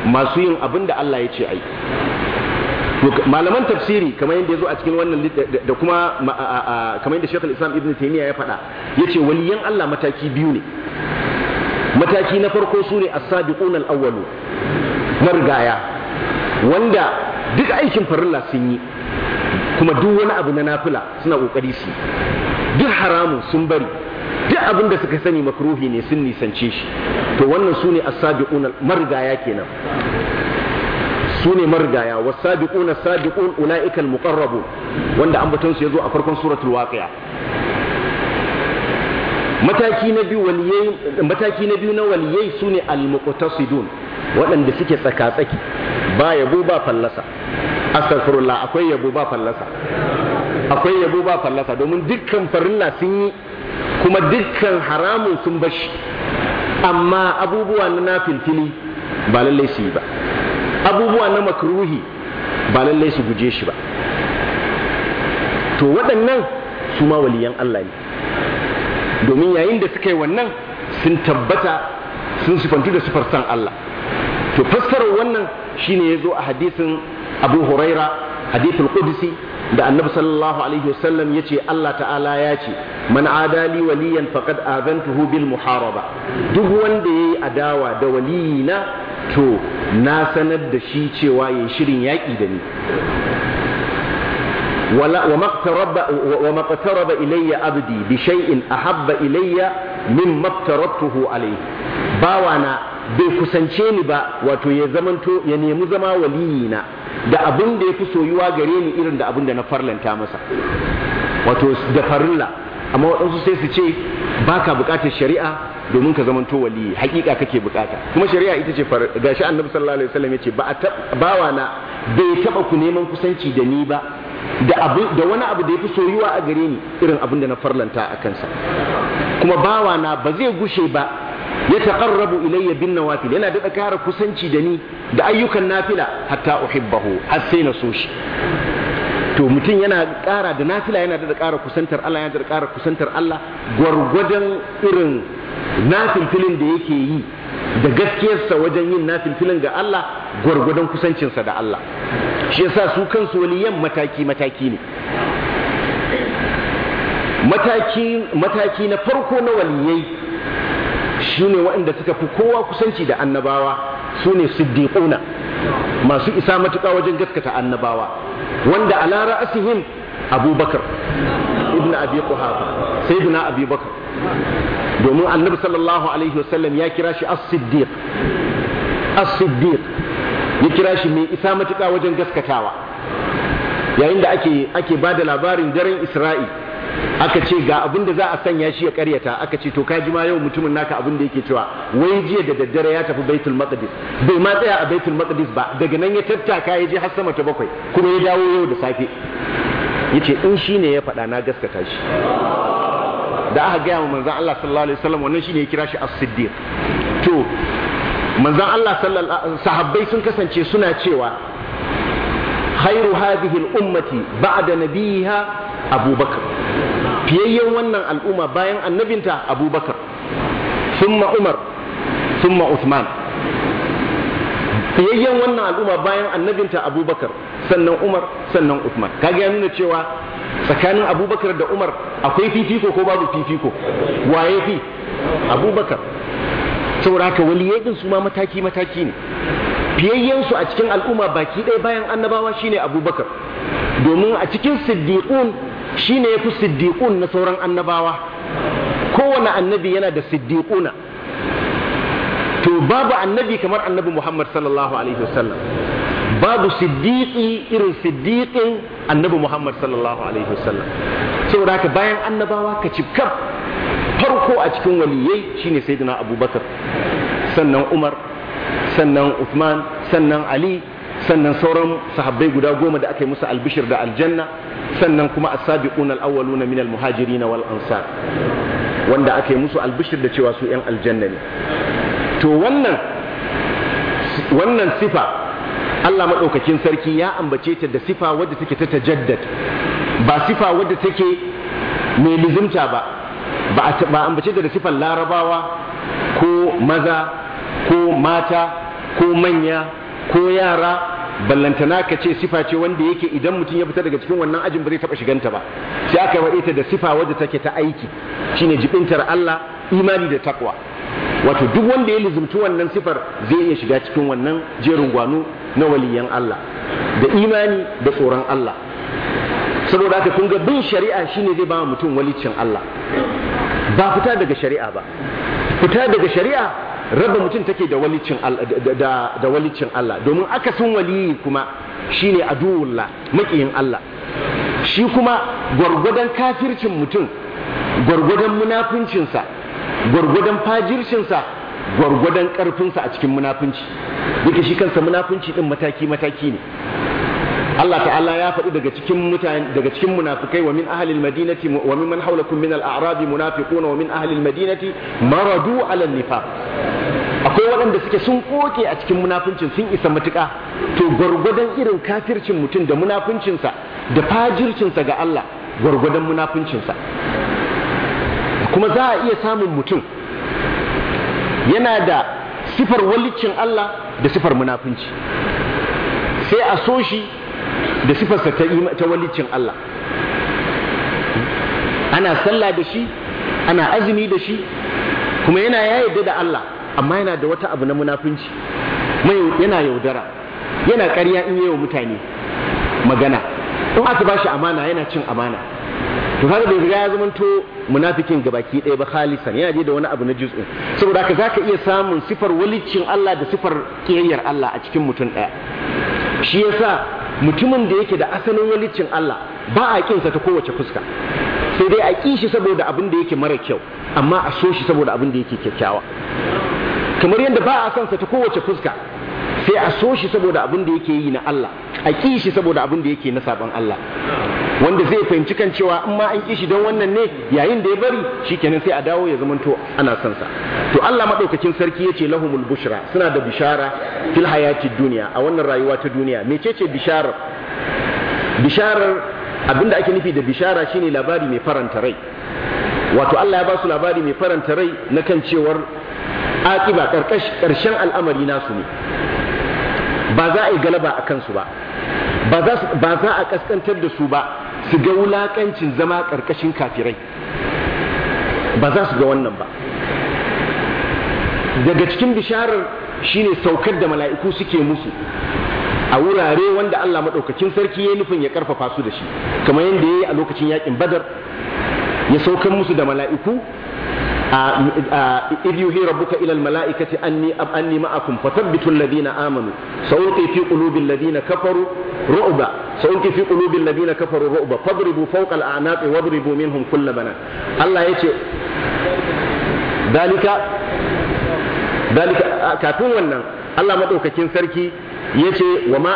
[SPEAKER 1] masu yin abin da Allah ya ce ai. Malaman tafsiri kamar yadda ya zo a cikin wannan da kuma kamar yadda Sheikhul Islam Ibn Taymiyyah ya faɗa, yace waliyan Allah mataki biyu ne. Mataki na farko su ne as-sabiqun al-awwalu, margaya wanda duk aikin farilla sun yi, kuma duk wani abu na nafila suna kokari su, duk haramun sun bari, duk abin da suka sani makruhi ne sun nisance shi. To wannan su ne as-sabiqun margaya kenan, su ne margaya. Was-sabiqun as-sabiqun ulaika al-muqarrabun, wanda ambaton su yazo a farkon suratul waqi'a. Mataki na biyu na waliyai su ne al-muqtasidun, waɗanda suke tsaka-tsaki, ba yabo ba fallasa. Astaghfirullah, akwai yabo ba fallasa, akwai yabo ba fallasa, domin dukkan farilla sun yi kuma dukkan haramun sun bashi, amma abubuwa na nafilfili ba lallai su yi ba, abubuwa na makruhi ba lallai su guje shi ba. To waɗannan su ma waliyan Allah ne, domin yayin da suka yi wannan sun tabbata sun sifantu da sifar san Allah. To fassarar wannan shine yazo a hadisin Abu Huraira, hadithul Qudsi, da Annabi sallallahu alaihi wasallam yace Allah ta'ala ya ce man adali waliyan faqad azantuhu bil muharaba, duk wanda yayi adawa da waliyina to na sanar da shi cewa yayin shirin yaki da ni. وما اقترب إلي عبدي بشيء أحب إلي مما افترضته عليه. باوانا bai kusance ni ba, wato ya zamanto ya nemi zama waliyina da abin da ya fi soyuwa gare ni irin da abin da na farlanta masa, wato da farilla. Amma waɗansu sai su ce baka buƙatar shari'a domin ka zamanto waliyi, hakika kake buƙata, kuma shari'a ita ce gashi Annabi sallallahu alaihi wasallam yace bawana bai taba ku neman kusanci da ni ba da wani abu da ya fi soyuwa a gare ni irin abin da na farlanta a kansa, kuma bawana ba zai gushe ba ya taqarrabu ilayya bin nawafil, yana daɗa ƙara kusanci da ni da ayyukan nafila hatta uhibbahu, har sai na so shi. To mutum yana ƙara da nafila, yana daɗa ƙara kusantar Allah, yana daɗa ƙara kusantar Allah gwargwadon irin nafilfilin da yake yi da gaskiyarsa wajen yin nafilfilin ga Allah, gwargwadon kusancinsa da Allah. Shi yasa su kansu waliyan mataki ne. Mataki na farko na waliyai shine waɗanda suka fi kowa kusanci da annabawa, su ne siddiquna, masu isa matuƙa wajen gaskata annabawa, wanda ala ra'asihim Abubakar ibn Abi Quhafa, sayyidina Abi Bakar, domin annabi sallallahu alaihi wasallam ya kira shi as-siddiq, ya kira shi mai isa matuƙa wajen gaskatawa. Yayin da ake ba da labarin daren Isra'i, aka ce ga abin da za a sanya shi ya karyata, aka ce to kaji ma yau mutumin naka abin da yake cewa wai jiya da daddare ya tafi Baitul Maqdis, bai ma tsaya a Baitul Maqdis ba, daga nan ya tattaka ya je har sama ta 7 kuma ya dawo yau da safe. Yace in shine ya faɗa na gaskata shi. Da aka gaya wa manzon Allah sallallahu alaihi wasallam wannan shine ya kira shi as-siddiq. To manzon Allah sahabbai sun kasance suna cewa khairu hadhihi al-ummati ba'da nabiha Abubakar, fiyayyen wannan al'umma bayan annabinta Abubakar, thumma Umar, thumma Uthman. Fiyayyen wannan al'umma bayan annabinta Abubakar, sannan Umar, sannan Uthman. Kaga ya nuna cewa tsakanin Abubakar da Umar akwai fifiko ko babu fifiko? Waye fi? Abubakar. Saboda haka waliyai din su ma mataki ne. Fiyayyen su a cikin al'umma baki ɗaya bayan annabawa shine Abubakar, domin a cikin siddiqun shine yafi siddiqun na sauran annabawa. Kowane annabi yana da siddiquna, to babu annabi kamar annabi Muhammad sallallahu alaihi wasallam, babu siddiqi irin siddiqin annabi Muhammad sallallahu alaihi wasallam. Saboda haka bayan annabawa ka cikar farko a cikin waliyai shine sayyidina Abubakar, sannan Umar, sannan Uthman, sannan Ali, sannan sauran sahabbai guda 10 da aka yi musu albishir da aljanna, sannan kuma as-sabiqun al-awwaluna min al-muhajirin wal ansar, wanda aka yi musu albishir da cewa su yan aljanna ne. To wannan sifa Allah madaukakin sarki ya ambace ta da sifa wadda take ta tajaddad, ba sifa wadda take mai lizimta ba ambace ta da sifar larabawa ko maza ko mata ko manya ko yara, ballantana ka ce sifa ce wanda yake idan mutum ya fita daga cikin wannan ajin ba zai taɓa shiganta ba, sai aka waɗe ta da sifa wadda take ta aiki, shine jibintar Allah, imani da takwa. Wato duk wanda ya lizumci wannan sifar zai iya shiga cikin wannan jerin gwano na waliyan Allah da imani da tsoron Allah. Saboda haka kun ga bin shari'a shine zai ba mutum walicin Allah, ba fita daga shari'a ba. Fita daga shari'a raba mutum take da walicin da walicin Allah, domin akasin waliyi kuma shine aduwullah, makiyin Allah. Shi kuma gwargwadon kafircin mutum, gwargwadon munafincinsa, gwargwadon fajircinsa, gwargwadon karfinsa a cikin munafinci. Yake shi kansa munafinci din mataki-mataki ne. Allah ta'ala ya faɗi daga cikin mutane, daga cikin munafikai, wa min ahli al-madinati wa mimman hawlakum min al-a'rab munafiquna wa min ahli al-madinati maradu ala an-nifaq. Akwai waɗanda suke sun koke a cikin munafincin, sun isa matuƙa. To gwargwadon irin kafircin mutum da munafincinsa da fajircinsa ga Allah, gwargwadon munafincinsa. Kuma za a iya samun mutum yana da sifar walicin Allah da sifar munafinci, sai a so shi da sifarsa ta walicin Allah. Ana sallah da shi, ana azumi da shi, kuma yana yarda da Allah, amma yana da wata abu na munafinci, yana yaudara, yana ƙarya in yi wa mutane magana, in aka ba shi amana yana cin amana. To kaga bai riga ya zamanto munafikin gabaki ɗaya ba, khalisan yana je da wani abu na juz'u. Saboda haka zaka iya samun sifar walicin Allah da sifar kiyayyar Allah a cikin mutum ɗaya. Shi yasa mutumin da yake da asalin walicin Allah ba a kinsa ta kowace fuska, sai dai a ƙi shi saboda abin da yake mara kyau, amma a so shi saboda abin da yake kyakkyawa. Kamar yadda ba a son sa ta kowace fuska, sai a so shi saboda abin da yake yi na Allah, a ƙi shi saboda abin da yake na saban Allah. Wanda zai fahimci kan cewa in ma an ƙi shi don wannan ne, yayin da ya bari shikenan sai a dawo ya zamanto ana son sa. To Allah madaukakin sarki yace lahumul bushra, suna da bishara fil hayati dunya, a wannan rayuwa ta duniya. Mecece bisharar? Bisharar, abinda ake nufi da bishara shine labari mai faranta rai. Wato Allah ya ba su labari mai faranta rai na kan cewar akiba karshen al'amari nasu ne, ba za a yi galaba a kansu ba, ba za a kaskantar da su ba, su ga wulakancin zama karkashin kafirai, ba za su ga wannan ba. Daga cikin bisharar shine saukar da mala'iku suke musu a wurare wanda Allah maɗaukakin sarki ya nufin ya karfafa su da shi, kamar yadda ya yi a lokacin yakin Badar, ya saukar musu da mala'iku. إذ يوحي ربك إلى الملائكة أني معكم فثبتوا الذين آمنوا سألقي في قلوب الذين كفروا رعبا فاضربوا فوق الأعناق واضربوا منهم كل بنان. الله يتي ذلك كاتون ونن الله مدوكاكين سركي yace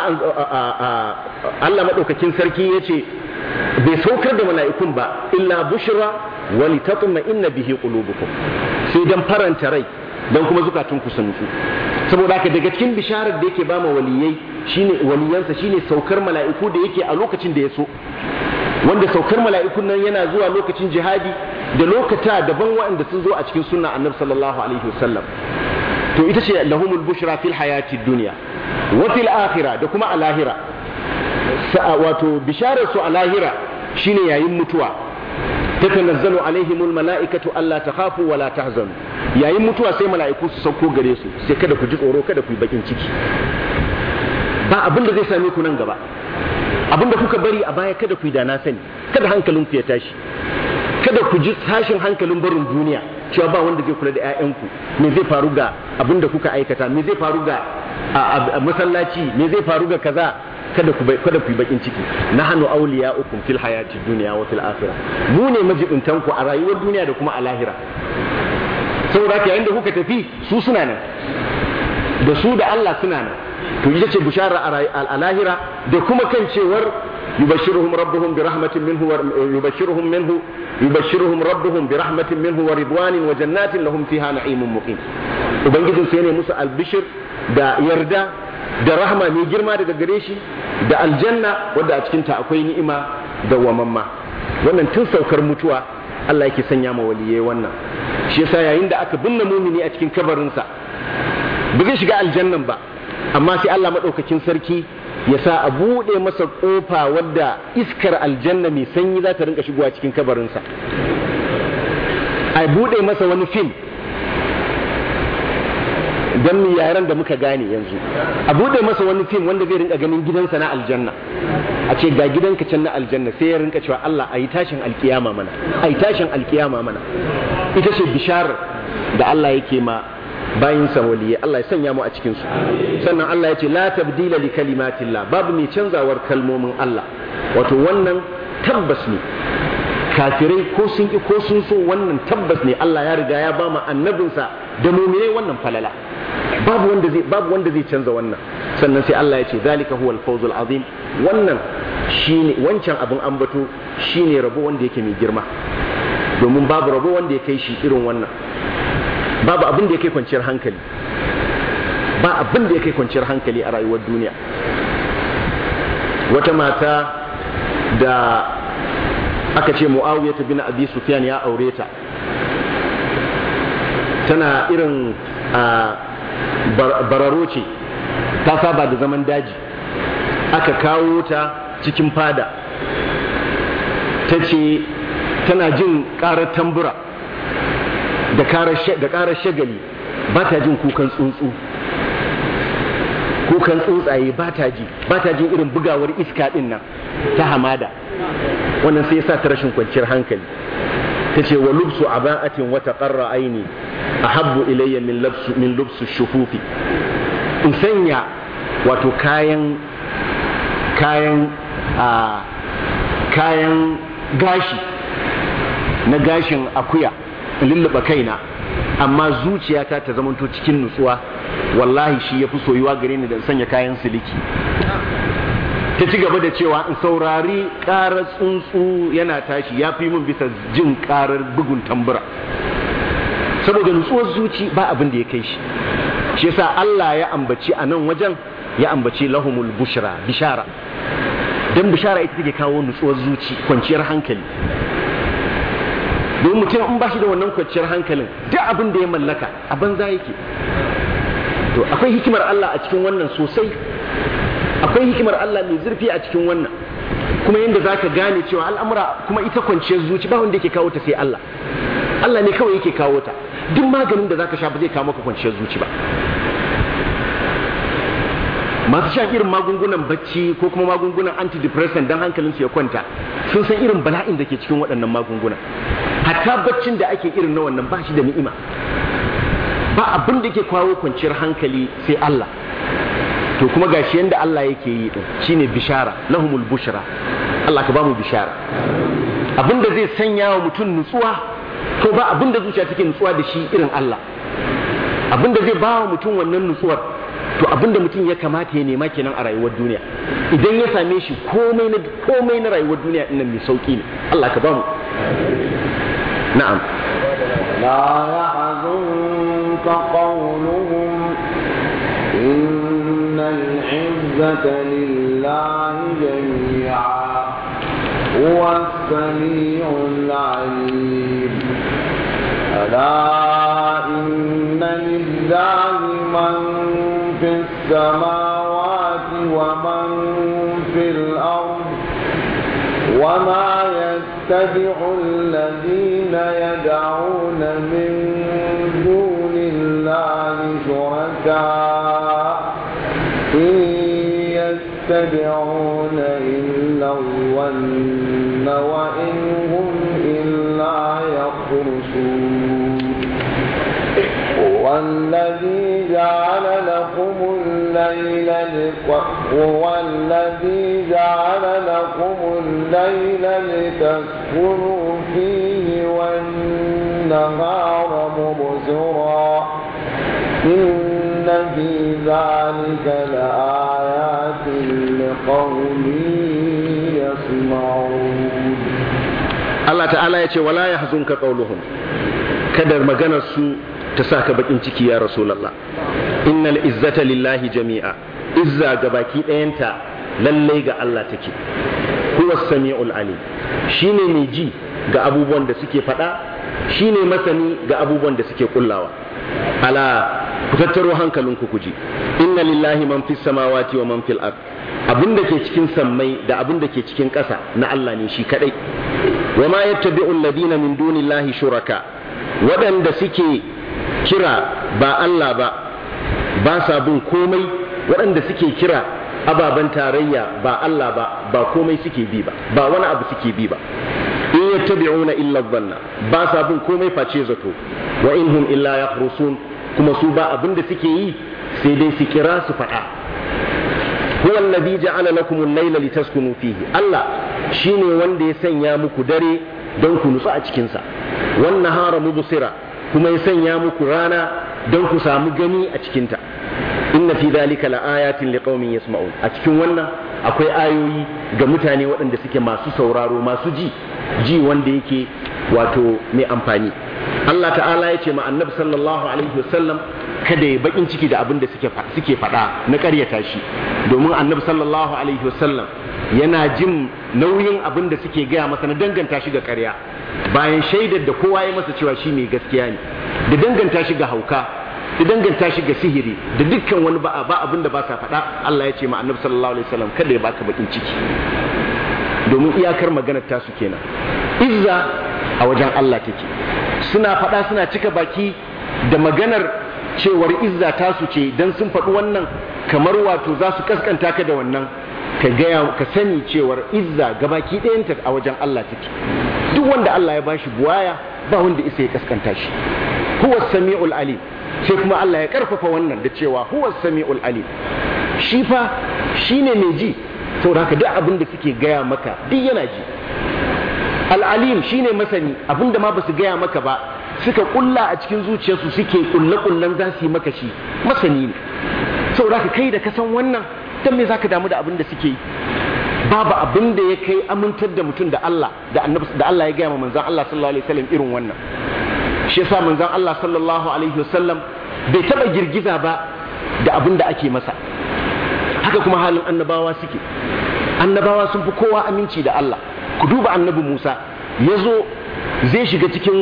[SPEAKER 1] Allah madaukakin sarki yace bai saukar da mala'ikun ba illa bushra wa litatma'inna bihi qulubukum, sai dan faranta rai dan kuma zukatun ku sun nutsu. Saboda haka daga cikin bisharar da yake ba ma waliyansa shine saukar mala'iku da yake a lokacin da ya so, wanda saukar mala'ikun nan yana zuwa lokacin jihadi da lokata daban waɗanda sun zo a cikin sunna annabi sallallahu alaihi wasallam. To ita ce lahumul bushra fil hayati dunya wa fil akhirah, da kuma a lahira. Wato bisharar su a lahira shine yayin mutuwa, tatanazzalu alaihimul mala'ikatu alla takhafu wa la tahzanu. Yayin mutuwa sai mala'iku su sauko gare su, sai kada ku ji tsoro, kada ku yi bakin ciki, ba abin da zai same ku nan gaba, abin da kuka bari a baya kada ku yi da na sani, kada hankalinku ya tashi, kada ku ji tashin hankalin barin duniya, cewa ba wanda zai kula da 'ya'yanku, me zai faru ga abin da kuka aikata, me zai faru ga masallaci, me zai faru ga kaza. Kada ku yi bakin ciki. Nahnu awliya'ukum fil hayati dunya wa fil akhirah, mu ne majibintan ku a rayuwar duniya da kuma a lahira. Saboda haka yayin da kuka tafi su suna nan, da su da Allah suna nan. To ita ce bishara a lahira, da kuma kan cewar yubashshiruhum rabbuhum bi rahmatin minhu wa yubashshiruhum rabbuhum bi rahmatin minhu wa ridwanin wa jannatin lahum fiha na'imun muqim. Ubangijin sai ne musu albishir da yarda da rahma mai girma daga gare shi, da aljanna wadda a cikinta akwai ni'ima da wamamma. Wannan tun saukar mutuwa Allah yake sanya ma waliyai wannan. Shi yasa yayin da aka binne mumini a cikin kabarinsa, ba zai shiga aljannan ba, amma sai Allah maɗaukakin sarki ya sa a buɗe masa ƙofa wadda iskar aljanna mai sanyi za ta rinka shigowa cikin kabarinsa, a buɗe masa wani fim don mu yaren da muka gane yanzu, a buɗe masa wani fim wanda zai rinka ganin gidansa na aljanna, a ce ga gidanka can na aljanna, sai ya rinka cewa Allah a yi tashin alkiyama mana, a yi tashin alkiyama mana. Ita ce bishar da Allah yake ma bayin samoliye, Allah ya sanya mu a cikin su. Sannan Allah ya ce la tabdila li kalimatillah, babu mai canzawar kalmomin Allah. Wato wannan tabbas ne, kafirai ko sun ki ko sun so wannan tabbas ne, Allah ya riga ya ba mu annabinsa da mu'minai wannan falala, babu wanda zai canza wannan. Sannan sai Allah ya ce zalika huwal fawzul azim, wannan shine wancan abin ambato shine rabo wanda yake mai girma, domin babu rabo wanda ya kai shi irin wannan. Babu abin da ya kai kwanciyar hankali, ba abin da ya kai kwanciyar hankali a rayuwar duniya. Wata mata da aka ce Muawiya bin Abi Sufyan ya aure ta, tana irin bararo ce, ta saba da zaman daji, aka kawo ta cikin fada, ta ce tana jin karar tambura da karar shagali, ba ta jin kukan tsuntsu, kukan tsuntsaye ba ta jin irin bugawar iska din nan ta hamada. Wannan sai yasa ta rashin kwanciyar hankali. Ta ce wa lubsu aba'atin wa taqarra aini ahabbu ilayya min lubsu shufufi, in sanya wato kayan gashi na gashin akuya in lulluɓa kaina, amma zuciyata ta zamanto cikin nutsuwa, wallahi shi ya fi soyuwa gare ni da in sanya kayan siliki. Ta ci gaba da cewa in saurari ƙarar tsuntsu yana tashi ya fi min bisa jin ƙarar bugun tambura, saboda nutsuwar zuci ba abin da ya kai shi. Shi yasa Allah ya ambaci a nan wajen, ya ambaci lahumul bushra, bishara, don bishara ita take kawo nutsuwar zuci, kwanciyar hankali. Domin mutum in ba shi da wannan kwanciyar hankalin, duk abin da ya mallaka a banza yake. To akwai hikimar Allah a cikin wannan sosai, akwai hikimar Allah mai zurfi a cikin wannan, kuma yadda za ka gane cewa al'amura, kuma ita kwanciyar zuci ba wanda yake kawo ta sai Allah. Allah ne kawai yake kawo ta. Duk maganin da za ka sha ba zai kawo maka kwanciyar zuci ba. Masu shan irin magungunan bacci ko kuma magungunan antidepressant don hankalinsu ya kwanta sun san irin bala'in da ke cikin waɗannan magungunan. Hatta baccin da ake irin na wannan ba shi da ni'ima, ba abin da ke kawo kwanciyar hankali sai Allah. To kuma gashi yanda Allah yake yi din shine bishara, lahumul bushra. Allah ka ba mu bishara, abin da zai sanya wa mutum nutsuwa. To ba abin da zuciya take nutsuwa da shi irin Allah. Abin da zai ba wa mutum wannan nutsuwar, to abin da mutum ya kamata ya nema kenan a rayuwar duniya. Idan ya same shi komai na rayuwar duniya din nan mai sauki ne. Allah ka ba mu. Na'am.
[SPEAKER 2] La yahzunka qawluhum innal 'izzata lillahi jami'a huwa as-sami'ul 'alim. Ala inna lillahi man fis samawati wa man fil ardi wa ma يتبع الذين يدعون من دون الله شركاء إن يتبعون إلا الظن وإن هم إلا يخرصون. هو الذي جعل لكم الليل لتسكنوا فيه والنهار مبصرا إن في ذلك لآيات لقوم يسمعون.
[SPEAKER 1] الله تعالى يقول ولا يحزنك قولهم كدر مغنسو تساك بكين ciki ya Rasulullah. Innal izzata lillahi jami'a, izza gabaki ɗayanta lallai ga Allah take. Huwa sami'ul alim, shine mai ji ga abubuwan da suke faɗa, shine masani ga abubuwan da suke kullawa. Ala ku tattaro hankalinku ku ji inna lillahi man fis samawati wa man fil ard abin da ke cikin sammai da abin da ke cikin ƙasa na Allah ne shi kadai wa ma yattabi'u alladhina min dunillahi shuraka waɗanda suke kira ba Allah ba sa bin komai waɗanda suke kira ababen tarayya ba Allah ba komai suke bi ba wani abu suke bi ba in yattabi'una illa dhanna ba sa bin komai face zato wa inhum illa yakhrusun kuma su ba abin da suke yi sai dai su kira su faɗa huwa alladhi ja'ala lakum al-layla litaskunu fihi Allah shine wanda ya sanya muku dare don ku nutsu a cikin sa wan nahara mubsira kuma ya sanya muku rana don ku samu gani a cikin ta inna fi dhalika laayatin liqaumin yasma'un a cikin wannan akwai ayoyi ga mutane waɗanda suke masu sauraro masu ji wanda yake wato mai amfani Allah ta'ala ya ce ma annabi sallallahu alaihi wasallam kada ya bakin ciki da abin da suke faɗa na ƙaryata shi domin annabi sallallahu alaihi wasallam yana jin nauyin abin da suke gaya masa na danganta shi ga ƙarya bayan shaidar da kowa ya masa cewa shi mai gaskiya ne da danganta shi ga hauka da danganta shi ga sihiri da dukkan wani ba abin da ba sa faɗa Allah ya ce ma annabi sallallahu alaihi wasallam kada ya baka bakin ciki domin iyakar maganar tasu kenan izza a wajen Allah take suna faɗa suna cika baki da maganar cewar izza tasu ce dan sun faɗi wannan kamar wato za su kaskanta ka da wannan ka sani cewar izza gabaki ɗayanta a wajen Allah take duk wanda Allah ya bashi buwaya ba wanda isa ya kaskanta shi huwa samiul alim sai kuma Allah ya karfafa wannan da cewa huwa samiul alim shi fa shine mai ji saboda haka duk abin da suke gaya maka duk yana ji al'alim shine masani abinda ma basu gaya maka ba suka kulla a cikin zuciyarsu suke kulle-kullen za su yi maka shi masani ne saboda ka kai da ka san wannan dan me zaka damu da abin da suke yi babu abin da ya kai amintar da mutum da Allah da annabi da Allah ya gaya ma manzon Allah sallallahu alaihi wasallam irin wannan shi yasa manzon Allah sallallahu alaihi wasallam bai taba girgiza ba da abin da ake masa haka kuma halin annabawa suke annabawa sun fi kowa aminci da Allah ku duba annabi Musa ya zo zai shiga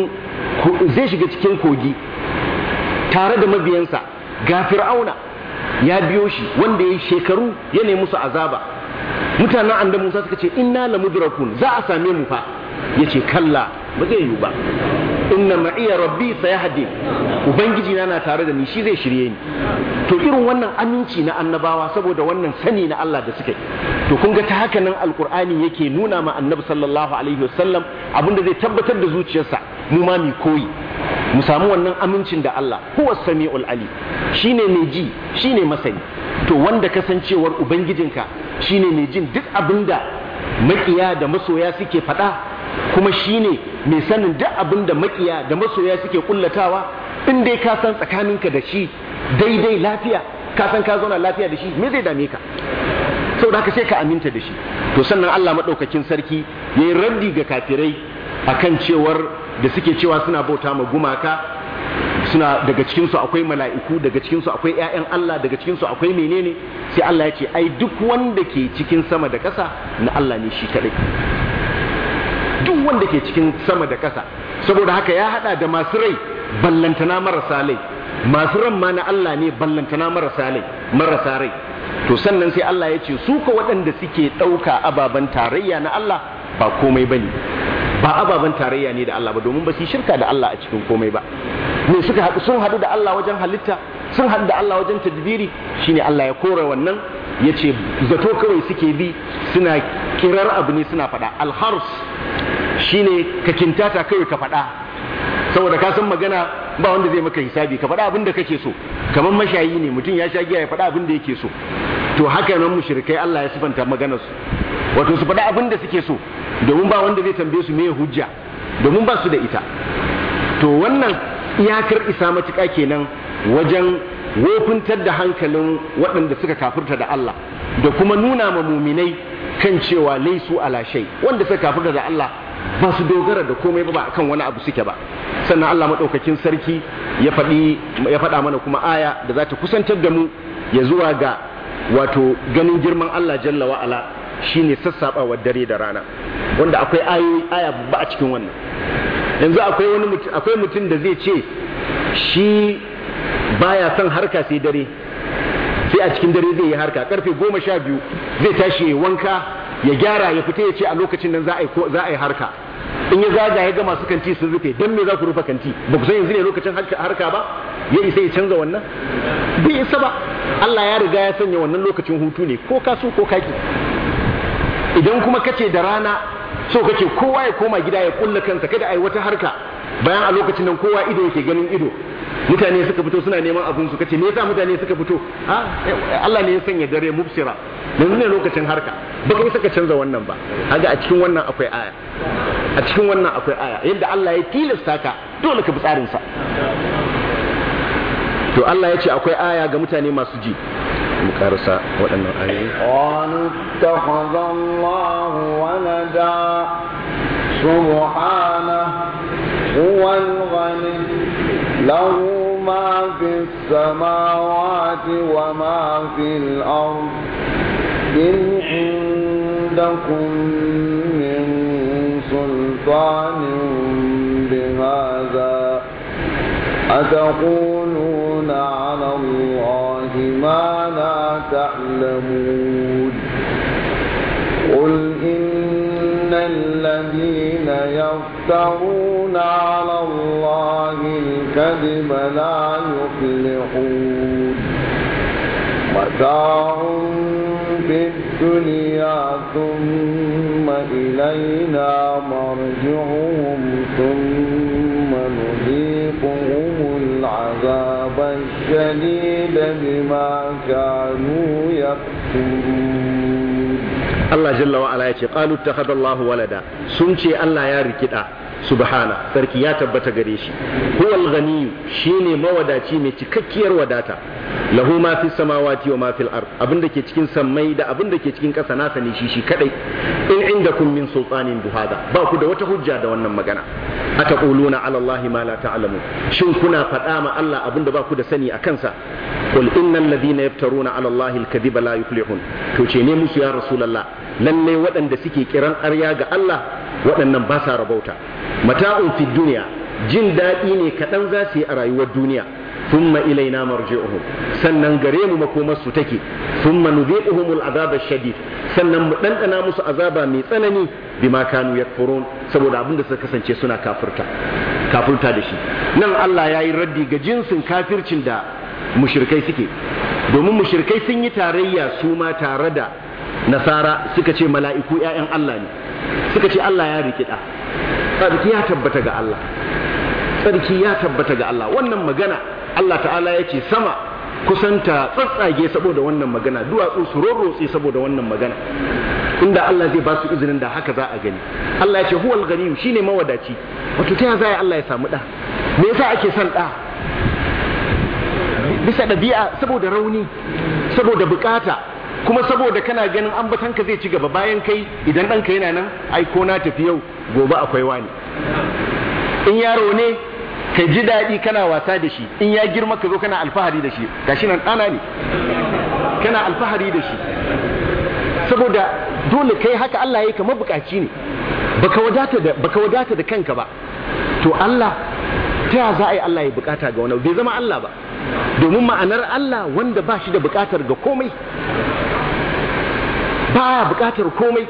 [SPEAKER 1] cikin kogi tare da mabiyansa ga Fir'auna ya biyo shi wanda ya yi shekaru ya nemi musu azaba mutanen annabi Musa suka ce inna lamudrakun za a same mu fa yace kalla ba zai yi ba inna ma'iya rabbi sayahdi ubangiji na tare da ni shi zai shirye ni to irin wannan aminci na annabawa saboda wannan sani na Allah da suka yi to kun ga ta haka nan alqur'ani yake nuna ma annabi sallallahu alaihi wasallam abinda zai tabbatar da zuciyarsa mu ma mi koyi mu samu wannan amincin da Allah huwa samiul ali shine mai ji shine masani to wanda kasancewar ubangijinka shine mai jin duk abinda makiya da masoya suke faɗa kuma shine mai sanin duk abinda makiya da masoya suke kullatawa in dai ka san tsakaninka da shi daidai lafiya ka san ka zauna lafiya da shi me zai dame ka saboda haka sai ka aminta da shi to sannan Allah madaukakin sarki yayi raddi ga kafirai akan cewar da suke cewa suna bauta ma gumaka suna daga cikin su akwai mala'iku daga cikin su akwai ƴaƴan Allah daga cikin su akwai menene sai Allah ya ce ai duk wanda ke cikin sama da ƙasa na Allah ne shi kadai duk wanda ke cikin sama da ƙasa saboda haka ya hada da masu rai ballantana marasa rai masu ran ma na Allah ne ballantana marasa rai to sannan sai Allah ya ce su ko waɗanda suke ɗauka ababen tarayya na Allah ba komai bane ba ababen tarayya ne da Allah ba domin ba su shirka da Allah a cikin komai ba me suka haɗu sun haɗu da Allah wajen halitta sun haɗu da Allah wajen tadbiri shine Allah ya kora wannan ya ce zato kawai suke bi suna kirar abu ne suna faɗa alhars shine ka kintata kawai ka faɗa saboda ka san magana ba wanda zai maka hisabi ka faɗa abin da kake so kamar mashayi ne mutum ya sha giya ya faɗa abin da yake so to haka nan mushrikai Allah ya sifanta maganar su wato su faɗa abin da suke so domin ba wanda zai tambaye su meye hujja domin ba su da ita to wannan iyakar isa matuƙa kenan wajen wofintar da hankalin waɗanda suka kafirta da Allah da kuma nuna ma muminai kan cewa laisu ala shay wanda suka kafirta da Allah ba su dogara da komai ba kan wani abu suke ba sannan Allah madaukakin sarki ya faɗa mana kuma aya da za ta kusantar da mu ya zuwa ga wato ganin girman Allah jalla wa ala shine sassaɓawar dare da rana wanda akwai aya ba a cikin wannan yanzu akwai mutum da zai ce shi baya son harka sai dare, sai a cikin dare zai yi harka, karfe 12 zai tashi ya wanka ya gyara ya fita ya ce a lokacin nan za a yi harka. In ya zaga ya ga masu kanti sun rufe, don me za ku rufe kanti? Ba ku san yanzu ne lokacin harka ba? Ya isa ya canza wannan? Bai isa ba. Allah ya riga ya sanya wannan lokacin hutu ne, ko ka so ko kaki. Idan kuma kace da rana so kake kowa ya koma gida ya kulla kansa, kada ai wata harka, bayan a lokacin nan kowa ido yake ganin ido, mutane suka fito suna neman abun su, kace me yasa mutane suka fito? Allah ne ya sanya dare mubsira, yanzu ne lokacin harka, baka yi saka canza wannan ba. Kaga a cikin wannan akwai aya, a cikin wannan akwai aya, yadda Allah ya tilasta ka dole ka bi tsarin sa. To Allah ya ce akwai aya ga mutane masu ji. Mu karasa waɗannan ayoyi.
[SPEAKER 2] Qalu ittakhadha Allahu walada subhanahu huwal ghani lahu ma fis samawati wa ma fil ard in indakum min sultanin bihadha أتقولون على الله ما لا تعلمون قل إن الذين يفترون على الله الكذب لا يفلحون متاع في الدنيا ثم إلينا مرجعهم ثم نذيقهم العذاب الشديد بما كانوا يكفرون.
[SPEAKER 1] الله جل وعلا يقول قالوا اتخذ الله ولدا سنشي الله يا ركدا سبحانه sarki ya tabbata gare shi huwal ghani shine mawadaci mai cikakkiyar wadata lahu ma fi samawati wa ma fil ard abinda ke cikin sammai da abinda ke cikin ƙasa nasa ne shi kadai in indakum min sultanin buhada ba ku da wata hujja da wannan magana ataquluna ala allahi ma la ta'lamun shin kuna faɗa ma Allah abinda ba ku da sani a kansa qul innal ladina yaftaruna ala allahi al-kadhiba la yuflihun to ce ne musu ya rasulullah lalle waɗanda suke kiran ƙarya ga Allah waɗannan ba sa rabauta mata'un fi duniya jin daɗi ne kaɗan za su yi a rayuwar duniya thumma ilaina marji'uhum sannan gare mu makomar su take thumma nudhiquhum al'azab ash-shadid sannan mu dandana musu azaba mai tsanani bima kanu yakfurun saboda abinda suka kasance suna kafirta da shi nan Allah yayi raddi ga jinsin kafircin da mushrikai suke domin mushrikai sun yi tarayya su ma tare da nasara suka ce mala'iku ƴaƴan Allah ne suka ce Allah ya rikida tsarki ya tabbata ga Allah tsarki ya tabbata ga Allah wannan magana Allah ta'ala ya ce sama kusanta tsatsage saboda wannan magana duwatsu su rorrotse saboda wannan magana inda Allah zai ba su izinin da haka za a gani Allah ya ce huwal ghani shine mawadaci wato ta yaya Allah ya samu da me yasa ake son da bisa dabi'a saboda rauni saboda bukata kuma saboda kana ganin ambatanka zai ci gaba bayan kai idan ɗanka yana nan ai ko na tafi yau gobe akwai wani in yaro ne ka ji daɗi kana wasa da shi in ya girma ka zo kana alfahari da shi gashi nan ɗana ne kana alfahari da shi saboda dole kai haka Allah ya yi kamar bukaci ne baka wadata da kanka ba to Allah ta ya za a yi Allah ya bukata ga wani bai zama Allah ba domin ma'anar Allah wanda ba shi da bukatar ga komai baya bukatar komai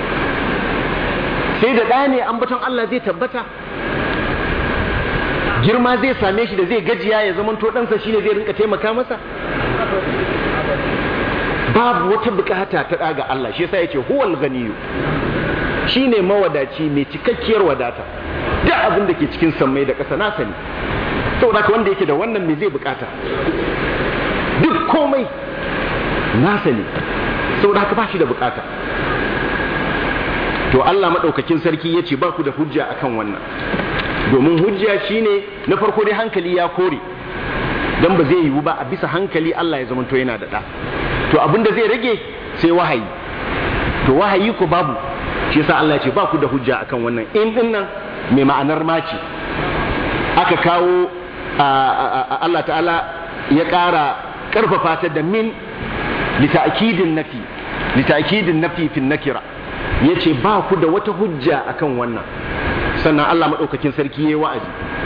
[SPEAKER 1] sai da ɗaya ne ambaton Allah zai tabbata girma zai same shi da zai gajiya ya zama to ɗansa shine zai rinka taimaka masa babu wata bukata ta ɗaga Allah shi yasa yace huwal ganiyu shine mawadaci mai cikakkiyar wadata duk abin da ke cikin sammai da ƙasa nasa ne saboda wanda yake da wannan me zai bukata duk komai nasa ne saboda haka ba shi da bukata to Allah madaukakin sarki yace ba ku da hujja akan wannan domin hujja shine na farko dai hankali ya kore dan ba zai yiwu ba a bisa hankali Allah ya zamanto yana da da to abinda zai rage sai wahayi to wahayi ko babu shi yasa Allah ya ce ba ku da hujja akan wannan in dinnan mai ma'anar maci aka kawo Allah ta'ala ya ƙara ƙarfafa ta da min lita'kidin nafi fi nakira yace ba ku da wata hujja akan wannan sannan Allah madaukakin sarki yayi wa'azi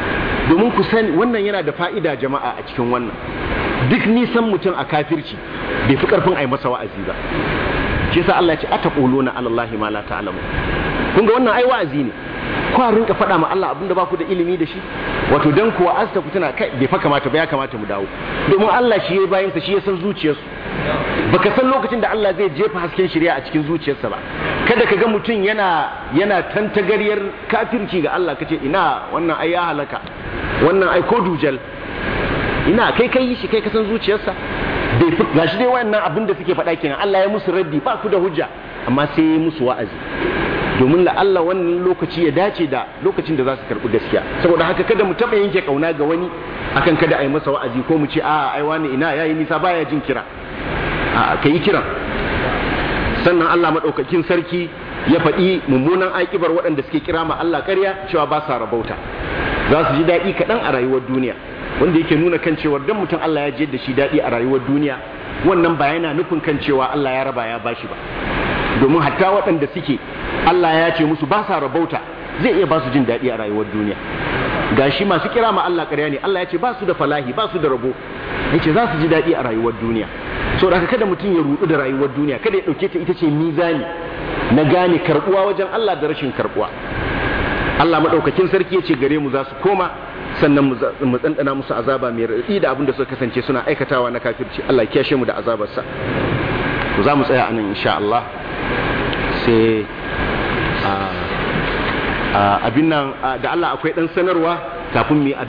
[SPEAKER 1] domin ku sani wannan yana da fa'ida jama'a a cikin wannan. Duk nisan mutum a kafirci bai fi karfin ai masa wa'azi ba. Shi yasa Allah ya ce ataquluna ala Allahi ma la ta'lamu. Kun ga wannan ai wa'azi ne. Ku rinka faɗa ma Allah abinda ba ku da ilimi da shi. Wato dan kuwa asta ku tana kai bai fa kamata ba, ya kamata mu dawo. Domin Allah shi ya bayin sa, shi ya san zuciyarsu. Baka san lokacin da Allah zai jefa hasken shari'a a cikin zuciyarsa ba. Kada ka ga mutum yana tantagaryar kafirci ga Allah kace ina wannan ai ya halaka. Wannan ai ko dujal. Ina kai shi kai ka san zuciyarsa. Bai fi gashi dai wannan abin da suke faɗa kenan, Allah ya musu raddi ba ku da hujja, amma sai ya musu wa'azi domin la Allah wannan lokaci ya dace da lokacin da za su karɓi gaskiya. Saboda haka kada mu taɓa yanke kauna ga wani akan kada a yi masa wa'azi ko mu ce a ai wani ina yayi nisa baya jin kira. A kai kiran. Sannan Allah madaukakin sarki ya faɗi mummunan aikibar waɗanda suke kira ma Allah ƙarya cewa ba sa rabauta, za su ji daɗi kaɗan a rayuwar duniya, wanda yake nuna kan cewa dan mutum Allah ya jiyar da shi daɗi a rayuwar duniya, wannan ba yana nufin kan cewa Allah ya raba ya bashi ba. Domin hatta waɗanda suke Allah ya ce musu ba sa rabauta zai iya ba su jin daɗi a rayuwar duniya. Gashi masu kira ma Allah ƙarya ne, Allah ya ce ba su da falahi, ba su da rabo, yace za su ji daɗi a rayuwar duniya. So da kada mutum ya rudu da rayuwar duniya, kada ya ɗauke ta ita ce mizani na gane karɓuwa wajen Allah da rashin karɓuwa. Allah maɗaukakin sarki ya ce gare mu za su koma, sannan mu ɗanɗana musu azaba mai raɗi da abin da suka kasance suna aikatawa na kafirci. Allah ya kiyashe mu da azabarsa. Za mu tsaya anan insha Allah, sai abin nan da Allah akwai ɗan sanarwa kafin mu yi